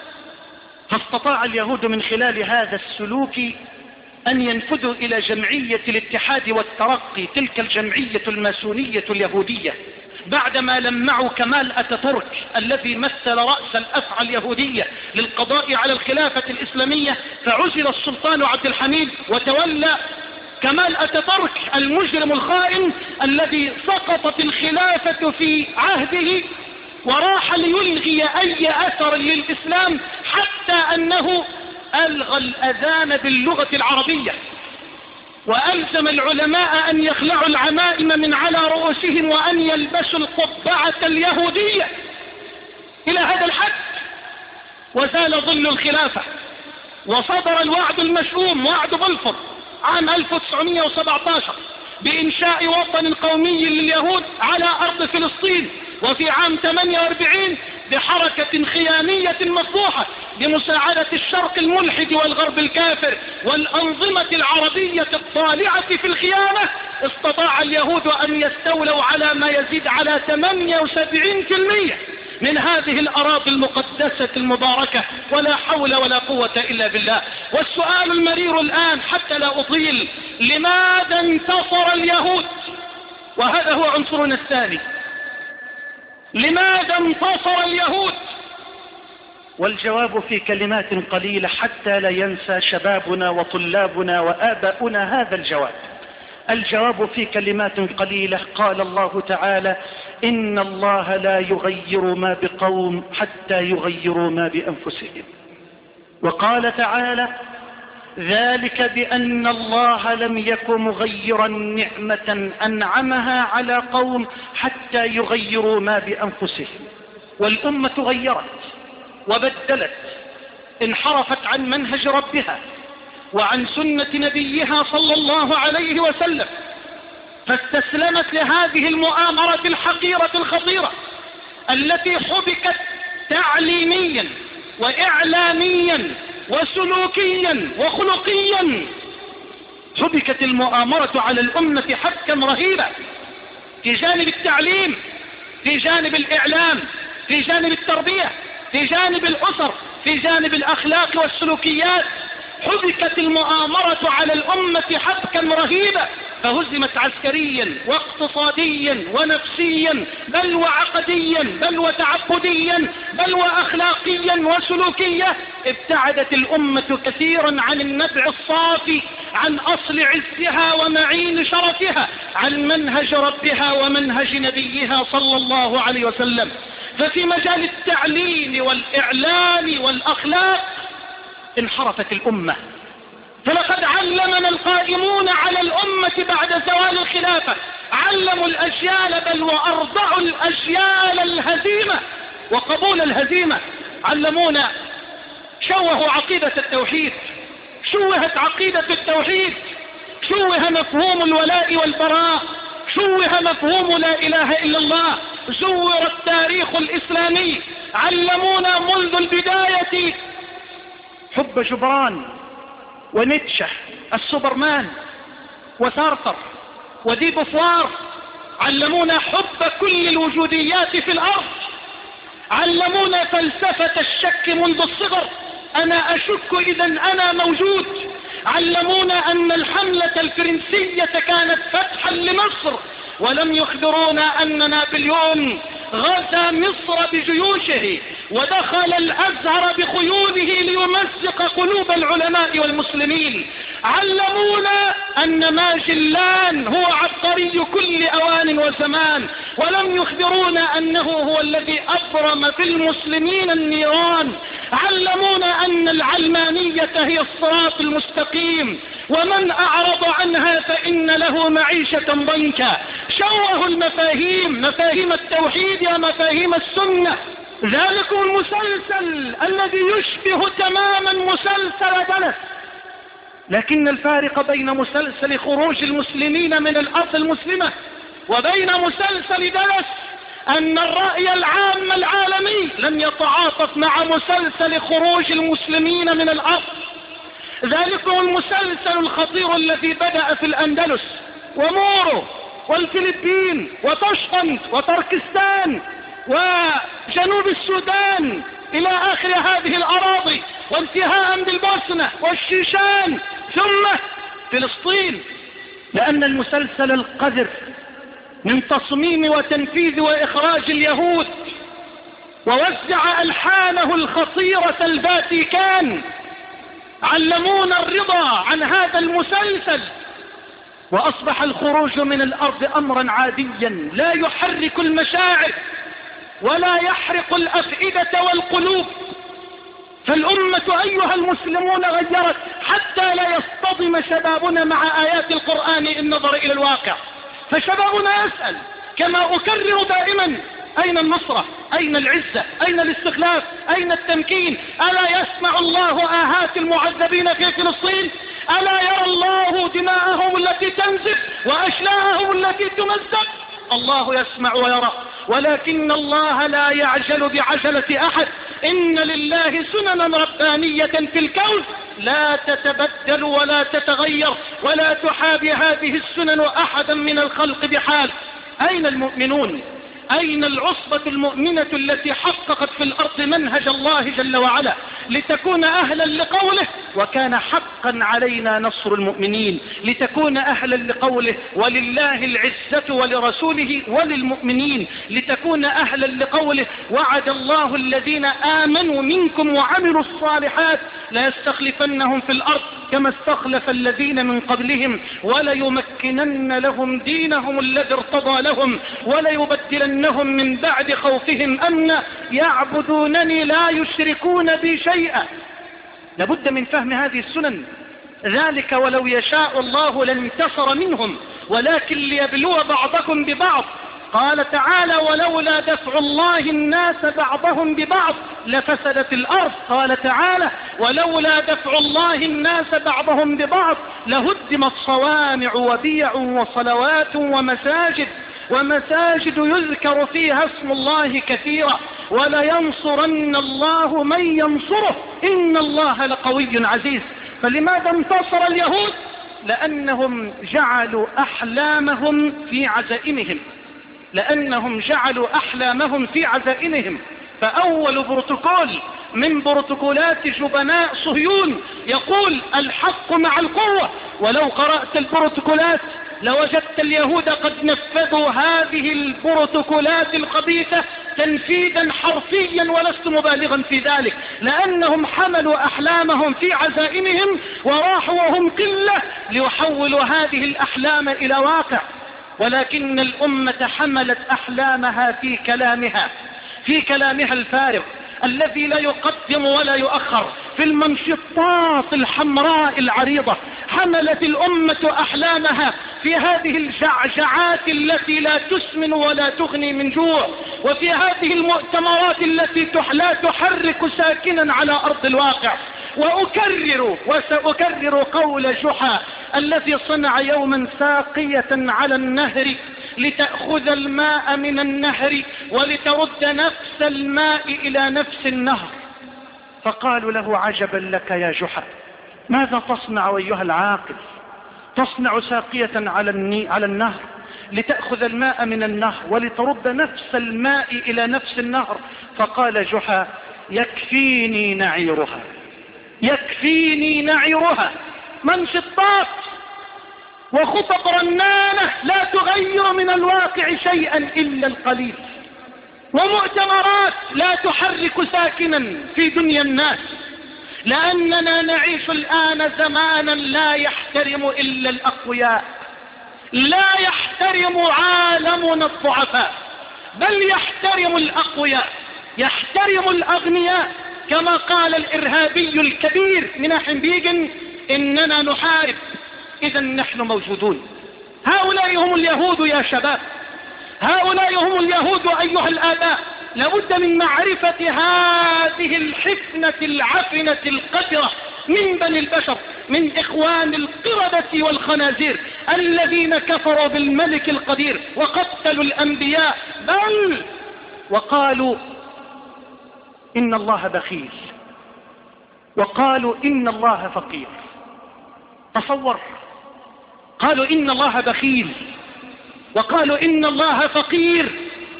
فاستطاع اليهود من خلال هذا السلوك أن ينفذوا إلى جمعية الاتحاد والترقي، تلك الجمعية الماسونية اليهودية، بعدما لمعوا كمال أتاتورك الذي مثل رأس الأفعى اليهودية للقضاء على الخلافة الإسلامية، فعزل السلطان عبد الحميد وتولى كمال أتاتورك المجرم الخائن الذي سقطت الخلافة في عهده وراح ليلغي أي أثر للإسلام، حتى أنه ألغى الأذان باللغة العربية، وألزم العلماء أن يخلعوا العمائم من على رؤوسهم وأن يلبسوا القبعة اليهودية إلى هذا الحد. وزال ظل الخلافة، وصدر الوعد المشؤوم وعد بلفور عام ألف وتسعمائة وسبعة عشر بإنشاء وطن قومي لليهود على أرض فلسطين، وفي عام ثمانية وأربعين بحركة خيامية مفتوحة بمساعدة الشرق الملحد والغرب الكافر والأنظمة العربية الطالعة في الخيانة، استطاع اليهود أن يستولوا على ما يزيد على ثمانية وسبعين بالمئة من هذه الأراضي المقدسة المباركة، ولا حول ولا قوة إلا بالله. والسؤال المرير الآن حتى لا أطيل، لماذا انتصر اليهود؟ وهذا هو عنصرنا الثاني، لماذا انتصر اليهود؟ والجواب في كلمات قليلة حتى لا ينسى شبابنا وطلابنا وآباؤنا هذا الجواب. الجواب في كلمات قليلة، قال الله تعالى إن الله لا يغير ما بقوم حتى يغيروا ما بأنفسهم. وقال تعالى ذلك بأن الله لم يك مغيرا نعمة أنعمها على قوم حتى يغيروا ما بأنفسهم. والأمة غيرت وبدلت، انحرفت عن منهج ربها وعن سنة نبيها صلى الله عليه وسلم، فاستسلمت لهذه المؤامرة الحقيرة الخطيرة التي حبكت تعليميا وإعلاميا وسلوكيا وخلقيا. حبكت المؤامرة على الأمة حبكا رهيبا في جانب التعليم، في جانب الإعلام، في جانب التربية، في جانب الأسر، في جانب الأخلاق والسلوكيات. حبكت المؤامرة على الأمة حبكا رهيبا، فهزمت عسكريا واقتصاديا ونفسيا بل وعقديا بل وتعبديا بل وأخلاقيا وسلوكيا. ابتعدت الأمة كثيرا عن النبع الصافي، عن أصل عزها ومعين شرفها، عن منهج ربها ومنهج نبيها صلى الله عليه وسلم. ففي مجال التعليم والإعلام والأخلاق انحرفت الأمة. فلقد علمنا القائمون على الأمة بعد زوال الخلافة، علموا الأجيال بل وأرضعوا الأجيال الهزيمة وقبول الهزيمة. علمونا، شوهوا عقيدة التوحيد، شوهت عقيدة التوحيد، شوه مفهوم الولاء والبراء، شوه مفهوم لا إله إلا الله، زور التاريخ الإسلامي. علمونا منذ البداية حب جبران ونيتشه السوبرمان وسارتر ودي بوفوار. علمونا حب كل الوجوديات في الأرض، علمونا فلسفة الشك منذ الصغر، أنا أشك إذا أنا موجود. علمونا أن الحملة الفرنسية كانت فتحا لمصر، ولم يخبرونا أن نابليون غزا مصر بجيوشه ودخل الأزهر بخيوله ليمزق قلوب العلماء والمسلمين. علمونا أن ماجلان هو عبقري كل أوان وزمان، ولم يخبرونا أنه هو الذي أبرم في المسلمين النيران. علمونا أن العلمانية هي الصراط المستقيم، ومن أعرض عنها فإن له معيشة ضنكا. شوهوا المفاهيم، مفاهيم التوحيد ومفاهيم السنة. ذلك المسلسل الذي يشبه تماما مسلسل دلس، لكن الفارق بين مسلسل خروج المسلمين من الأرض المسلمة وبين مسلسل دلس أن الرأي العام العالمي لم يتعاطف مع مسلسل خروج المسلمين من الأرض. ذلك المسلسل الخطير الذي بدأ في الأندلس ومورو والفلبين وطشقند وتركستان وجنوب السودان إلى آخر هذه الأراضي، وانتهاء بالبوسنة والشيشان ثم فلسطين. لأن المسلسل القذر من تصميم وتنفيذ وإخراج اليهود ووزع ألحانه الخطيرة الفاتيكان علمونا الرضا عن هذا المسلسل، وأصبح الخروج من الأرض أمرا عاديا لا يحرك المشاعر ولا يحرق الأفئدة والقلوب. فالأمة أيها المسلمون غيرت حتى لا يصطدم شبابنا مع آيات القرآن إن نظر إلى الواقع. فشبابنا يسأل كما أكرر دائما: أين النصرة؟ أين العزة؟ أين الاستخلاف؟ أين التمكين؟ ألا يسمع الله آهات المعذبين في فلسطين؟ ألا يرى الله دماءهم التي تنزف وأشلاءهم التي تمزق؟ الله يسمع ويرى، ولكن الله لا يعجل بعجلة أحد. إن لله سننا ربانية في الكون لا تتبدل ولا تتغير، ولا تحابي هذه السنن أحدا من الخلق بحال. أين المؤمنون؟ أين العصبة المؤمنة التي حققت في الأرض منهج الله جل وعلا لتكون أهلا لقوله: وكان حقا علينا نصر المؤمنين، لتكون أهلا لقوله: ولله العزة ولرسوله وللمؤمنين، لتكون أهلا لقوله: وعد الله الذين آمنوا منكم وعملوا الصالحات ليستخلفنهم في الأرض كما استخلف الذين من قبلهم وليمكنن لهم دينهم الذي ارتضى لهم وليبدلنهم من بعد خوفهم أمنا يعبدونني لا يشركون بي شيئا. لابد من فهم هذه السنن ذلك ولو يشاء الله لانتصر منهم ولكن ليبلو بعضكم ببعض. قال تعالى ولولا دفع الله الناس بعضهم ببعض لفسدت الأرض. قال تعالى ولولا دفع الله الناس بعضهم ببعض لهدمت صوامع وبيع وصلوات ومساجد ومساجد يذكر فيها اسم الله كثيرا ولينصرن الله من ينصره إن الله لقوي عزيز. فلماذا انتصر اليهود؟ لأنهم جعلوا أحلامهم في عزائمهم لأنهم جعلوا أحلامهم في عزائمهم. فأول بروتوكول من بروتوكولات جبناء صهيون يقول الحق مع القوة. ولو قرأت البروتوكولات لوجدت اليهود قد نفذوا هذه البروتوكولات الخبيثة تنفيذا حرفيا ولست مبالغا في ذلك، لأنهم حملوا أحلامهم في عزائمهم وراحوا وهم قلة ليحولوا هذه الأحلام إلى واقع. ولكن الأمة حملت أحلامها في كلامها في كلامها الفارغ الذي لا يقدم ولا يؤخر في المنشطات الحمراء العريضة. حملت الأمة أحلامها في هذه الجعجعات التي لا تسمن ولا تغني من جوع، وفي هذه المؤتمرات التي لا تحرك ساكنا على أرض الواقع. وأكرر وسأكرر قول جحا الذي صنع يوما ساقية على النهر لتأخذ الماء من النهر ولترد نفس الماء إلى نفس النهر. فقالوا له عجبا لك يا جحا، ماذا تصنع أيها العاقل؟ تصنع ساقية على على النهر لتأخذ الماء من النهر ولترد نفس الماء إلى نفس النهر. فقال جحا يكفيني نعيرها يكفيني نعيرها. منشطات وخطط رنانة لا تغير من الواقع شيئا إلا القليل، ومؤتمرات لا تحرك ساكنا في دنيا الناس، لأننا نعيش الآن زمانا لا يحترم إلا الأقوياء، لا يحترم عالمنا الضعفاء، بل يحترم الأقوياء، يحترم الأغنياء. كما قال الإرهابي الكبير مناحم بيجن إننا نحارب إذا نحن موجودون. هؤلاء هم اليهود يا شباب، هؤلاء هم اليهود أيها الآباء. لابد من معرفة هذه الحفنة العفنة القذرة من بني البشر، من إخوان القردة والخنازير الذين كفروا بالملك القدير وقتلوا الأنبياء، بل وقالوا إن الله بخيل، وقالوا إن الله فقير. تصور، قالوا إن الله بخيل وقالوا إن الله فقير.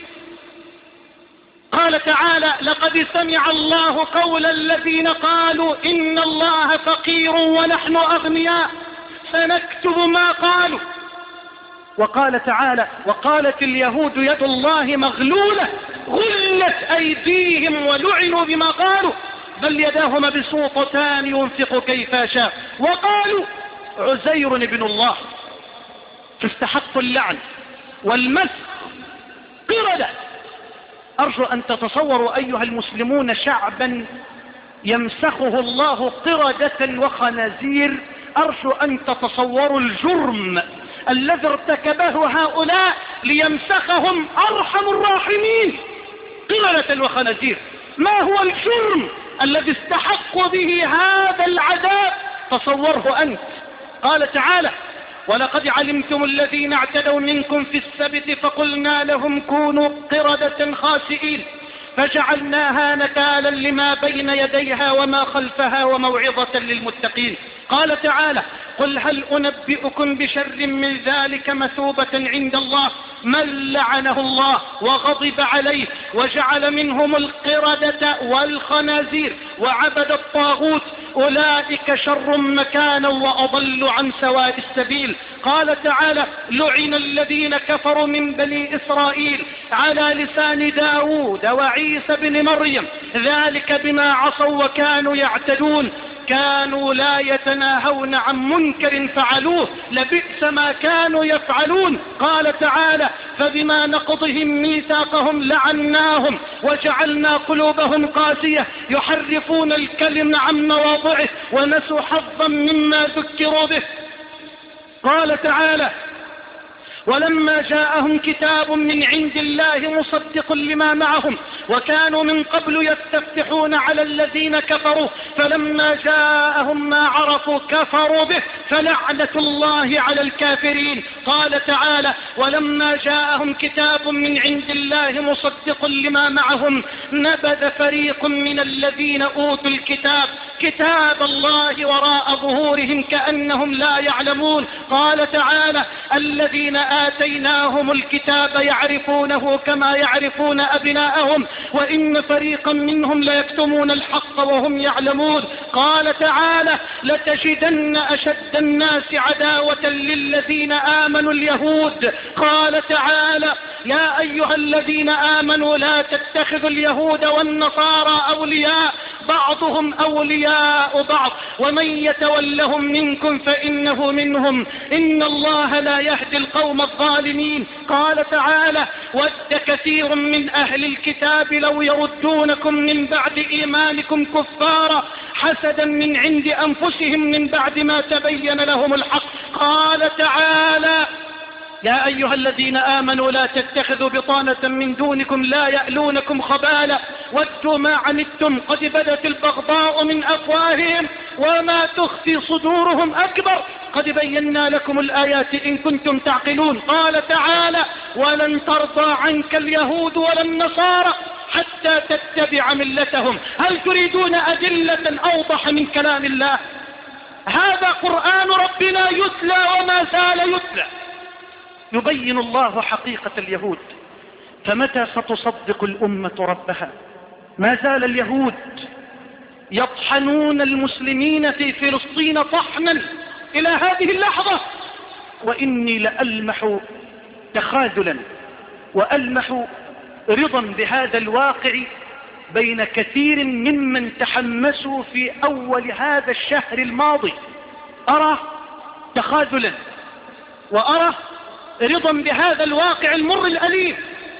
قال تعالى لقد سمع الله قول الذين قالوا إن الله فقير ونحن أغنياء سنكتب ما قالوا. وقال تعالى وقالت اليهود يد الله مغلولة غلت أيديهم ولعنوا بما قالوا بل يداه مبسوطتان ينفق كيف شاء. وقالوا عزير ابن الله، فاستحقوا اللعن والمسخ قردة. أرجو أن تتصوروا أيها المسلمون شعبا يمسخه الله قردة وخنازير. أرجو أن تتصوروا الجرم الذي ارتكبه هؤلاء ليمسخهم أرحم الراحمين، قردة وخنازير. ما هو الجرم الذي استحقوا به هذا العذاب؟ تصوره أنت. قال تعالى ولقد علمتم الذين اعتدوا منكم في السبت فقلنا لهم كونوا قردة خاسئين فجعلناها نكالا لما بين يديها وما خلفها وموعظة للمتقين. قال تعالى قل هل أنبئكم بشر من ذلك مثوبة عند الله من لعنه الله وغضب عليه وجعل منهم القردة والخنازير وعبد الطاغوت أولئك شر مكانا وأضل عن سواء السبيل. قال تعالى لعن الذين كفروا من بني إسرائيل على لسان داود وعيسى بن مريم ذلك بما عصوا وكانوا يعتدون كانوا لا يتناهون عن منكر فعلوه لبئس ما كانوا يفعلون. قال تعالى فبما نقضهم ميثاقهم لعناهم وجعلنا قلوبهم قاسية يحرفون الكلم عن مواضعه ونسوا حظا مما ذكروا به. قال تعالى ولما جاءهم كتاب من عند الله مصدق لما معهم وكانوا من قبل يستفتحون على الذين كفروا فلما جاءهم ما عرفوا كفروا به فلعنة الله على الكافرين. قال تعالى ولما جاءهم كتاب من عند الله مصدق لما معهم نبذ فريق من الذين أوتوا الكتاب كتاب الله وراء ظهورهم كأنهم لا يعلمون. قال تعالى الذين آتيناهم الكتاب يعرفونه كما يعرفون أبناءهم وإن فريقا منهم ليكتمون الحق وهم يعلمون. قال تعالى لتجدن أشد الناس عداوة للذين آمنوا اليهود. قال تعالى يا أيها الذين آمنوا لا تتخذوا اليهود والنصارى أولياء بعضهم أولياء بعض ومن يتولهم منكم فإنه منهم إن الله لا يهدي القوم الظالمين. قال تعالى ود كثير من أهل الكتاب لو يردونكم من بعد إيمانكم كفارا حسدا من عند أنفسهم من بعد ما تبين لهم الحق. قال تعالى يا أيها الذين آمنوا لا تتخذوا بطانة من دونكم لا يألونكم خبالا ودوا ما عنتم قد بدت البغضاء من أفواههم وما تخفي صدورهم أكبر قد بينا لكم الآيات إن كنتم تعقلون. قال تعالى ولن ترضى عنك اليهود ولا النصارى حتى تتبع ملتهم. هل تريدون أدلة أوضح من كلام الله؟ هذا قرآن ربنا يتلى وما زال يتلى يبين الله حقيقة اليهود. فمتى ستصدق الأمة ربها؟ ما زال اليهود يطحنون المسلمين في فلسطين طحنا إلى هذه اللحظة وإني لألمح تخاذلا وألمح رضا بهذا الواقع بين كثير ممن تحمسوا في أول هذا الشهر الماضي. أرى تخاذلا وأرى رضا بهذا الواقع المر الأليم.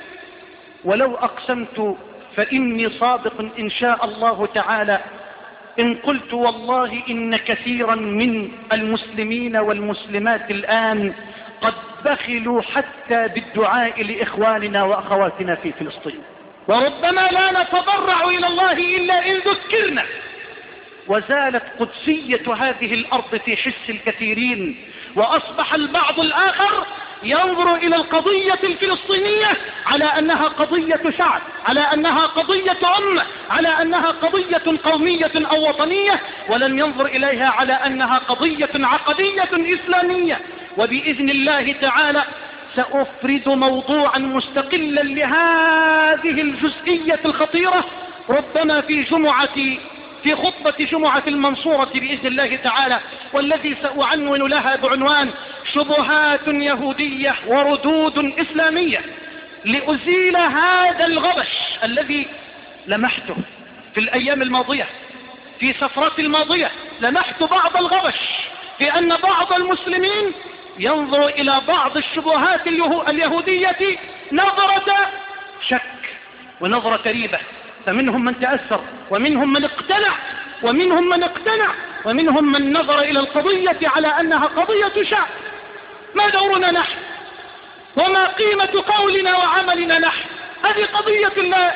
ولو أقسمت فإني صادق إن شاء الله تعالى إن قلت والله إن كثيرا من المسلمين والمسلمات الآن قد بخلوا حتى بالدعاء لإخواننا وأخواتنا في فلسطين وربما لا نتضرع إلى الله إلا إن ذكرنا. وزالت قدسية هذه الأرض في حس الكثيرين وأصبح البعض الآخر ينظر إلى القضية الفلسطينية على أنها قضية شعب على أنها قضية أمة على أنها قضية قومية أو وطنية ولم ينظر إليها على أنها قضية عقدية إسلامية. وبإذن الله تعالى سأفرد موضوعا مستقلا لهذه الجزئية الخطيرة ربما في جمعة في خطبة جمعة المنصورة بإذن الله تعالى والذي سأعنون لها بعنوان شبهات يهودية وردود إسلامية لأزيل هذا الغبش الذي لمحته في الأيام الماضية في سفرات الماضية. لمحت بعض الغبش في أن بعض المسلمين ينظر إلى بعض الشبهات اليهودية نظرة شك ونظرة ريبة فمنهم من تأثر ومنهم من اقتنع ومنهم من اقتنع ومنهم من نظر إلى القضية على أنها قضية شعب. ما دورنا نحن وما قيمة قولنا وعملنا نحن؟ هذه قضية لا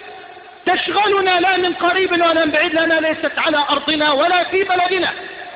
تشغلنا لا من قريب ولا من بعيد لنا ليست على أرضنا ولا في بلدنا.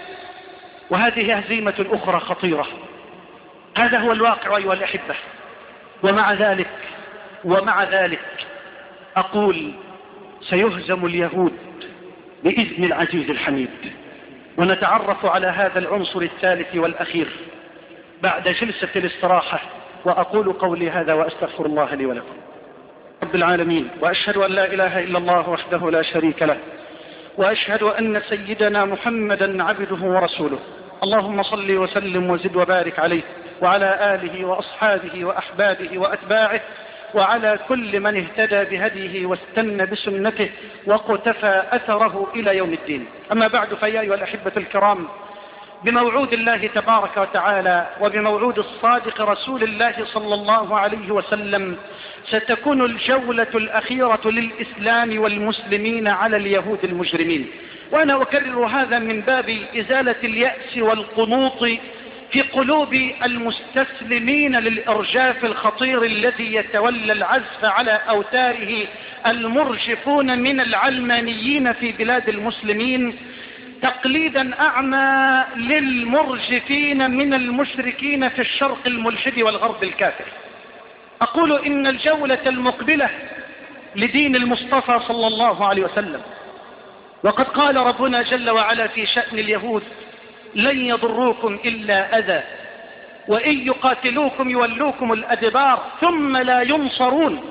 وهذه هزيمة أخرى خطيرة. هذا هو الواقع أيها الأحبة. ومع ذلك ومع ذلك أقول سيهزم اليهود بإذن العزيز الحميد. ونتعرف على هذا العنصر الثالث والأخير بعد جلسة الاستراحة. وأقول قولي هذا وأستغفر الله لي ولكم. رب العالمين وأشهد أن لا إله إلا الله وحده لا شريك له وأشهد أن سيدنا محمدا عبده ورسوله. اللهم صل وسلم وزد وبارك عليه وعلى آله وأصحابه وأحبابه وأتباعه وعلى كل من اهتدى بهديه واستنى بسنته وقتفى أثره إلى يوم الدين. أما بعد، فيا أيها الأحبة الكرام، بموعود الله تبارك وتعالى وبموعود الصادق رسول الله صلى الله عليه وسلم ستكون الجولة الأخيرة للإسلام والمسلمين على اليهود المجرمين. وأنا أكرر هذا من باب إزالة اليأس والقنوط في قلوب المستسلمين للإرجاف الخطير الذي يتولى العزف على أوتاره المرجفون من العلمانيين في بلاد المسلمين، تقليدا أعمى للمرجفين من المشركين في الشرق الملحد والغرب الكافر. أقول إن الجولة المقبلة لدين المصطفى صلى الله عليه وسلم، وقد قال ربنا جل وعلا في شأن اليهود: لن يضروكم إلا أذى وإن يقاتلوكم يولوكم الأدبار ثم لا ينصرون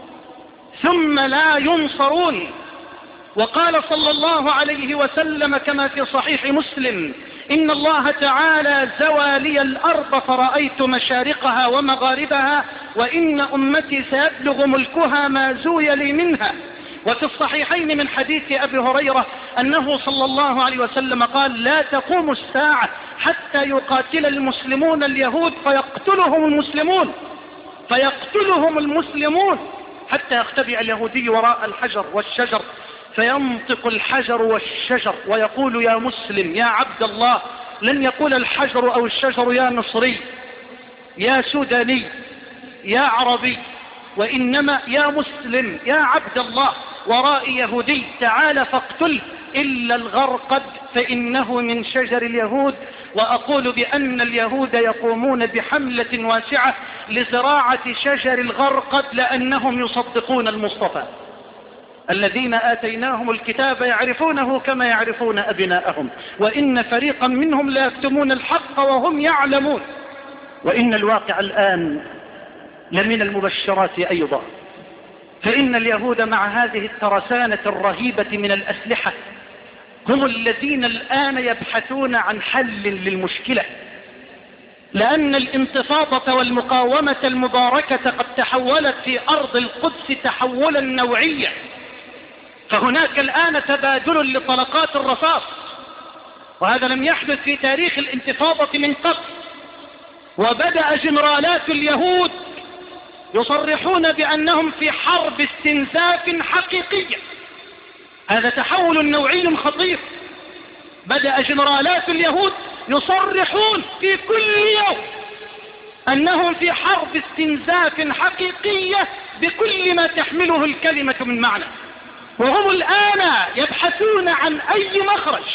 ثم لا ينصرون. وقال صلى الله عليه وسلم كما في صحيح مسلم: إن الله تعالى زوى لي الأرض فرأيت مشارقها ومغاربها وإن أمتي سيبلغ ملكها ما زوي لي منها. وفي الصحيحين من حديث أبي هريرة أنه صلى الله عليه وسلم قال: لا تقوم الساعة حتى يقاتل المسلمون اليهود فيقتلهم المسلمون فيقتلهم المسلمون حتى يختبئ اليهودي وراء الحجر والشجر فينطق الحجر والشجر ويقول: يا مسلم يا عبد الله. لن يقول الحجر أو الشجر: يا مصري يا سوداني يا عربي، وإنما: يا مسلم يا عبد الله. وراء يهودي تعال فاقتله إلا الغرقد فإنه من شجر اليهود. وأقول بأن اليهود يقومون بحملة واسعة لزراعة شجر الغرقد لأنهم يصدقون المصطفى. الذين آتيناهم الكتاب يعرفونه كما يعرفون أبناءهم وإن فريقا منهم لا يكتمون الحق وهم يعلمون. وإن الواقع الآن لمن المبشرات أيضا، فإن اليهود مع هذه الترسانة الرهيبة من الأسلحة هم الذين الآن يبحثون عن حل للمشكلة، لأن الانتفاضة والمقاومة المباركة قد تحولت في أرض القدس تحولا نوعيا، فهناك الآن تبادل لطلقات الرصاص، وهذا لم يحدث في تاريخ الانتفاضة من قبل. وبدأ جنرالات اليهود يصرحون بأنهم في حرب استنزاف حقيقية. هذا تحول نوعي خطير. بدأ جنرالات اليهود يصرحون في كل يوم أنهم في حرب استنزاف حقيقية بكل ما تحمله الكلمة من معنى، وهم الآن يبحثون عن أي مخرج،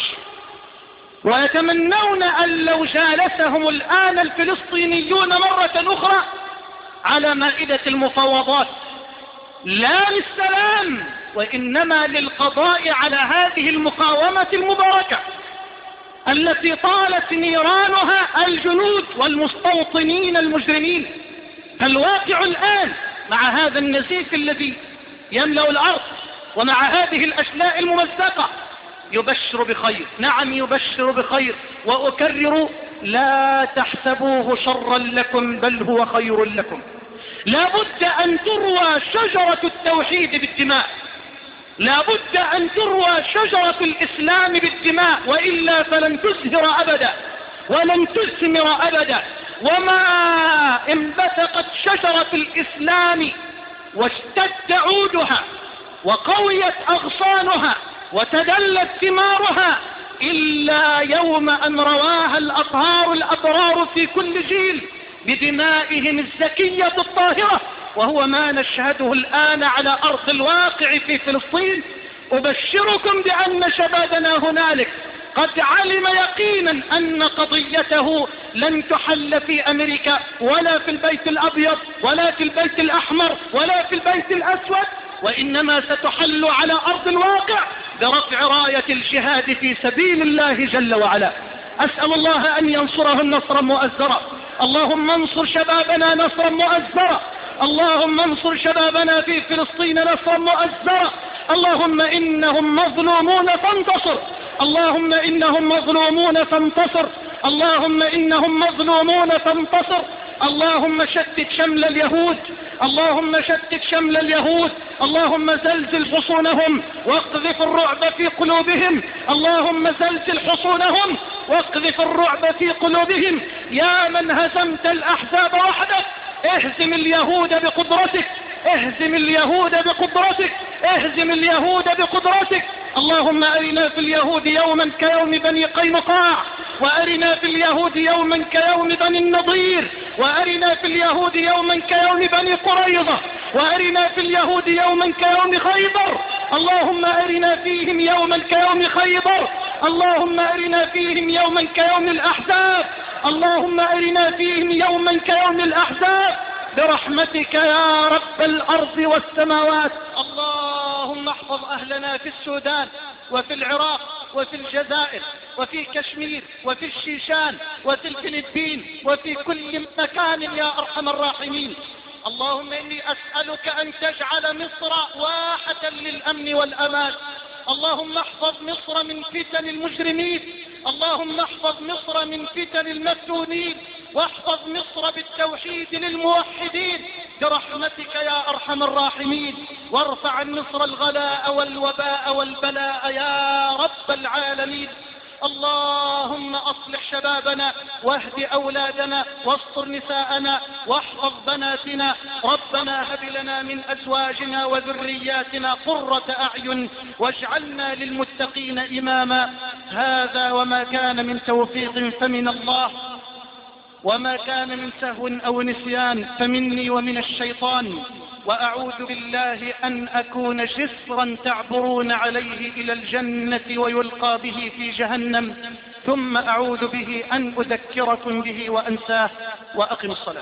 ويتمنون أن لو جالسهم الآن الفلسطينيون مرة أخرى على مائدة المفاوضات لا للسلام وإنما للقضاء على هذه المقاومة المباركة التي طالت نيرانها الجنود والمستوطنين المجرمين. فالواقع الآن مع هذا النزيف الذي يملأ الأرض ومع هذه الأشلاء الممزقة يبشر بخير. نعم يبشر بخير، وأكرر: لا تحسبوه شرا لكم بل هو خير لكم. لا بد أن تروى شجرة التوحيد بالدماء، لا بد أن تروى شجرة الإسلام بالدماء، وإلا فلن تزهر أبدا ولن تثمر أبدا. وما انبثقت شجرة الإسلام واشتد عودها وقويت أغصانها وتدلت ثمارها إلا يوم أن رواها الأطهار الأبرار في كل جيل بدمائهم الزكية الطاهرة، وهو ما نشهده الآن على أرض الواقع في فلسطين. أبشركم بأن شبابنا هنالك قد علم يقينا أن قضيته لن تحل في أمريكا ولا في البيت الأبيض ولا في البيت الأحمر ولا في البيت الأسود، وإنما ستحل على أرض الواقع برفع راية الجهاد في سبيل الله جل وعلا. أسأل الله أن ينصرهم نصرا مؤزرا. اللهم انصر شبابنا نصرا مؤزرا. اللهم انصر شبابنا في فلسطين نصرا مؤزرا. اللهم إنهم مظلومون فانتصر. اللهم إنهم مظلومون فانتصر. اللهم إنهم مظلومون فانتصر. اللهم شتت شمل اليهود اللهم شتت شمل اليهود، اللهم زلزل حصونهم واقذف الرعب في قلوبهم، اللهم زلزل حصونهم واقذف الرعب في قلوبهم. يا من هزمت الأحزاب وحدك، اهزم اليهود بقدرتك، اهزم اليهود بقدرتك، اهزم اليهود بقدرتك. اللهم أرنا في اليهود يوما كيوم بني قينقاع، وأرنا في اليهود يوما كيوم بني النضير، وأرنا في اليهود يوما كيوم بني قريظة، وأرنا في اليهود يوما كيوم خيبر. اللهم أرنا فيهم يوما كيوم خيبر، اللهم أرنا فيهم يوما كيوم الأحزاب، اللهم أرنا فيهم يوما كيوم الأحزاب برحمتك يا رب الأرض والسماوات. اللهم احفظ أهلنا في السودان وفي العراق وفي الجزائر وفي كشمير وفي الشيشان وفي الفلبين وفي كل مكان يا أرحم الراحمين. اللهم إني أسألك أن تجعل مصر واحة للأمن والأمان. اللهم احفظ مصر من فتن المجرمين، اللهم احفظ مصر من فتن المفتونين، واحفظ مصر بالتوحيد للموحدين برحمتك يا أرحم الراحمين. وارفع عن مصر الغلاء والوباء والبلاء يا رب العالمين. اللهم أصلح شبابنا واهد أولادنا واستر نساءنا واحفظ بناتنا. ربنا هب لنا من أزواجنا وذرياتنا قرة أعين واجعلنا للمتقين إماما. هذا وما كان من توفيق فمن الله، وما كان من سهو أو نسيان فمني ومن الشيطان، وأعوذ بالله أن أكون جسرا تعبرون عليه إلى الجنة ويلقى به في جهنم، ثم أعوذ به أن أذكركم به وأنساه. وأقم الصلاة.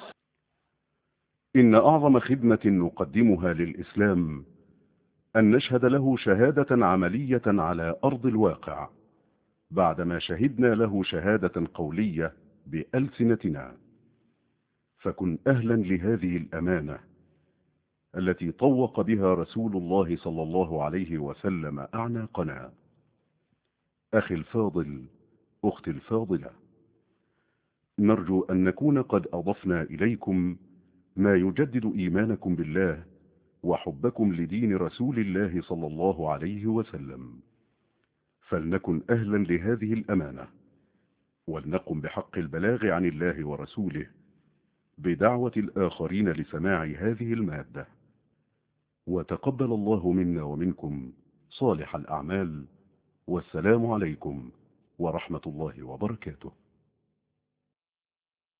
إن أعظم خدمة نقدمها للإسلام أن نشهد له شهادة عملية على أرض الواقع بعدما شهدنا له شهادة قولية بألسنتنا. فكن أهلا لهذه الأمانة التي طوق بها رسول الله صلى الله عليه وسلم أعناقنا. أخي الفاضل، أختي الفاضلة، نرجو أن نكون قد أضفنا إليكم ما يجدد إيمانكم بالله وحبكم لدين رسول الله صلى الله عليه وسلم. فلنكن أهلا لهذه الأمانة، ولنقم بحق البلاغ عن الله ورسوله بدعوة الآخرين لسماع هذه المادة. وتقبل الله منا ومنكم صالح الأعمال، والسلام عليكم ورحمة الله وبركاته.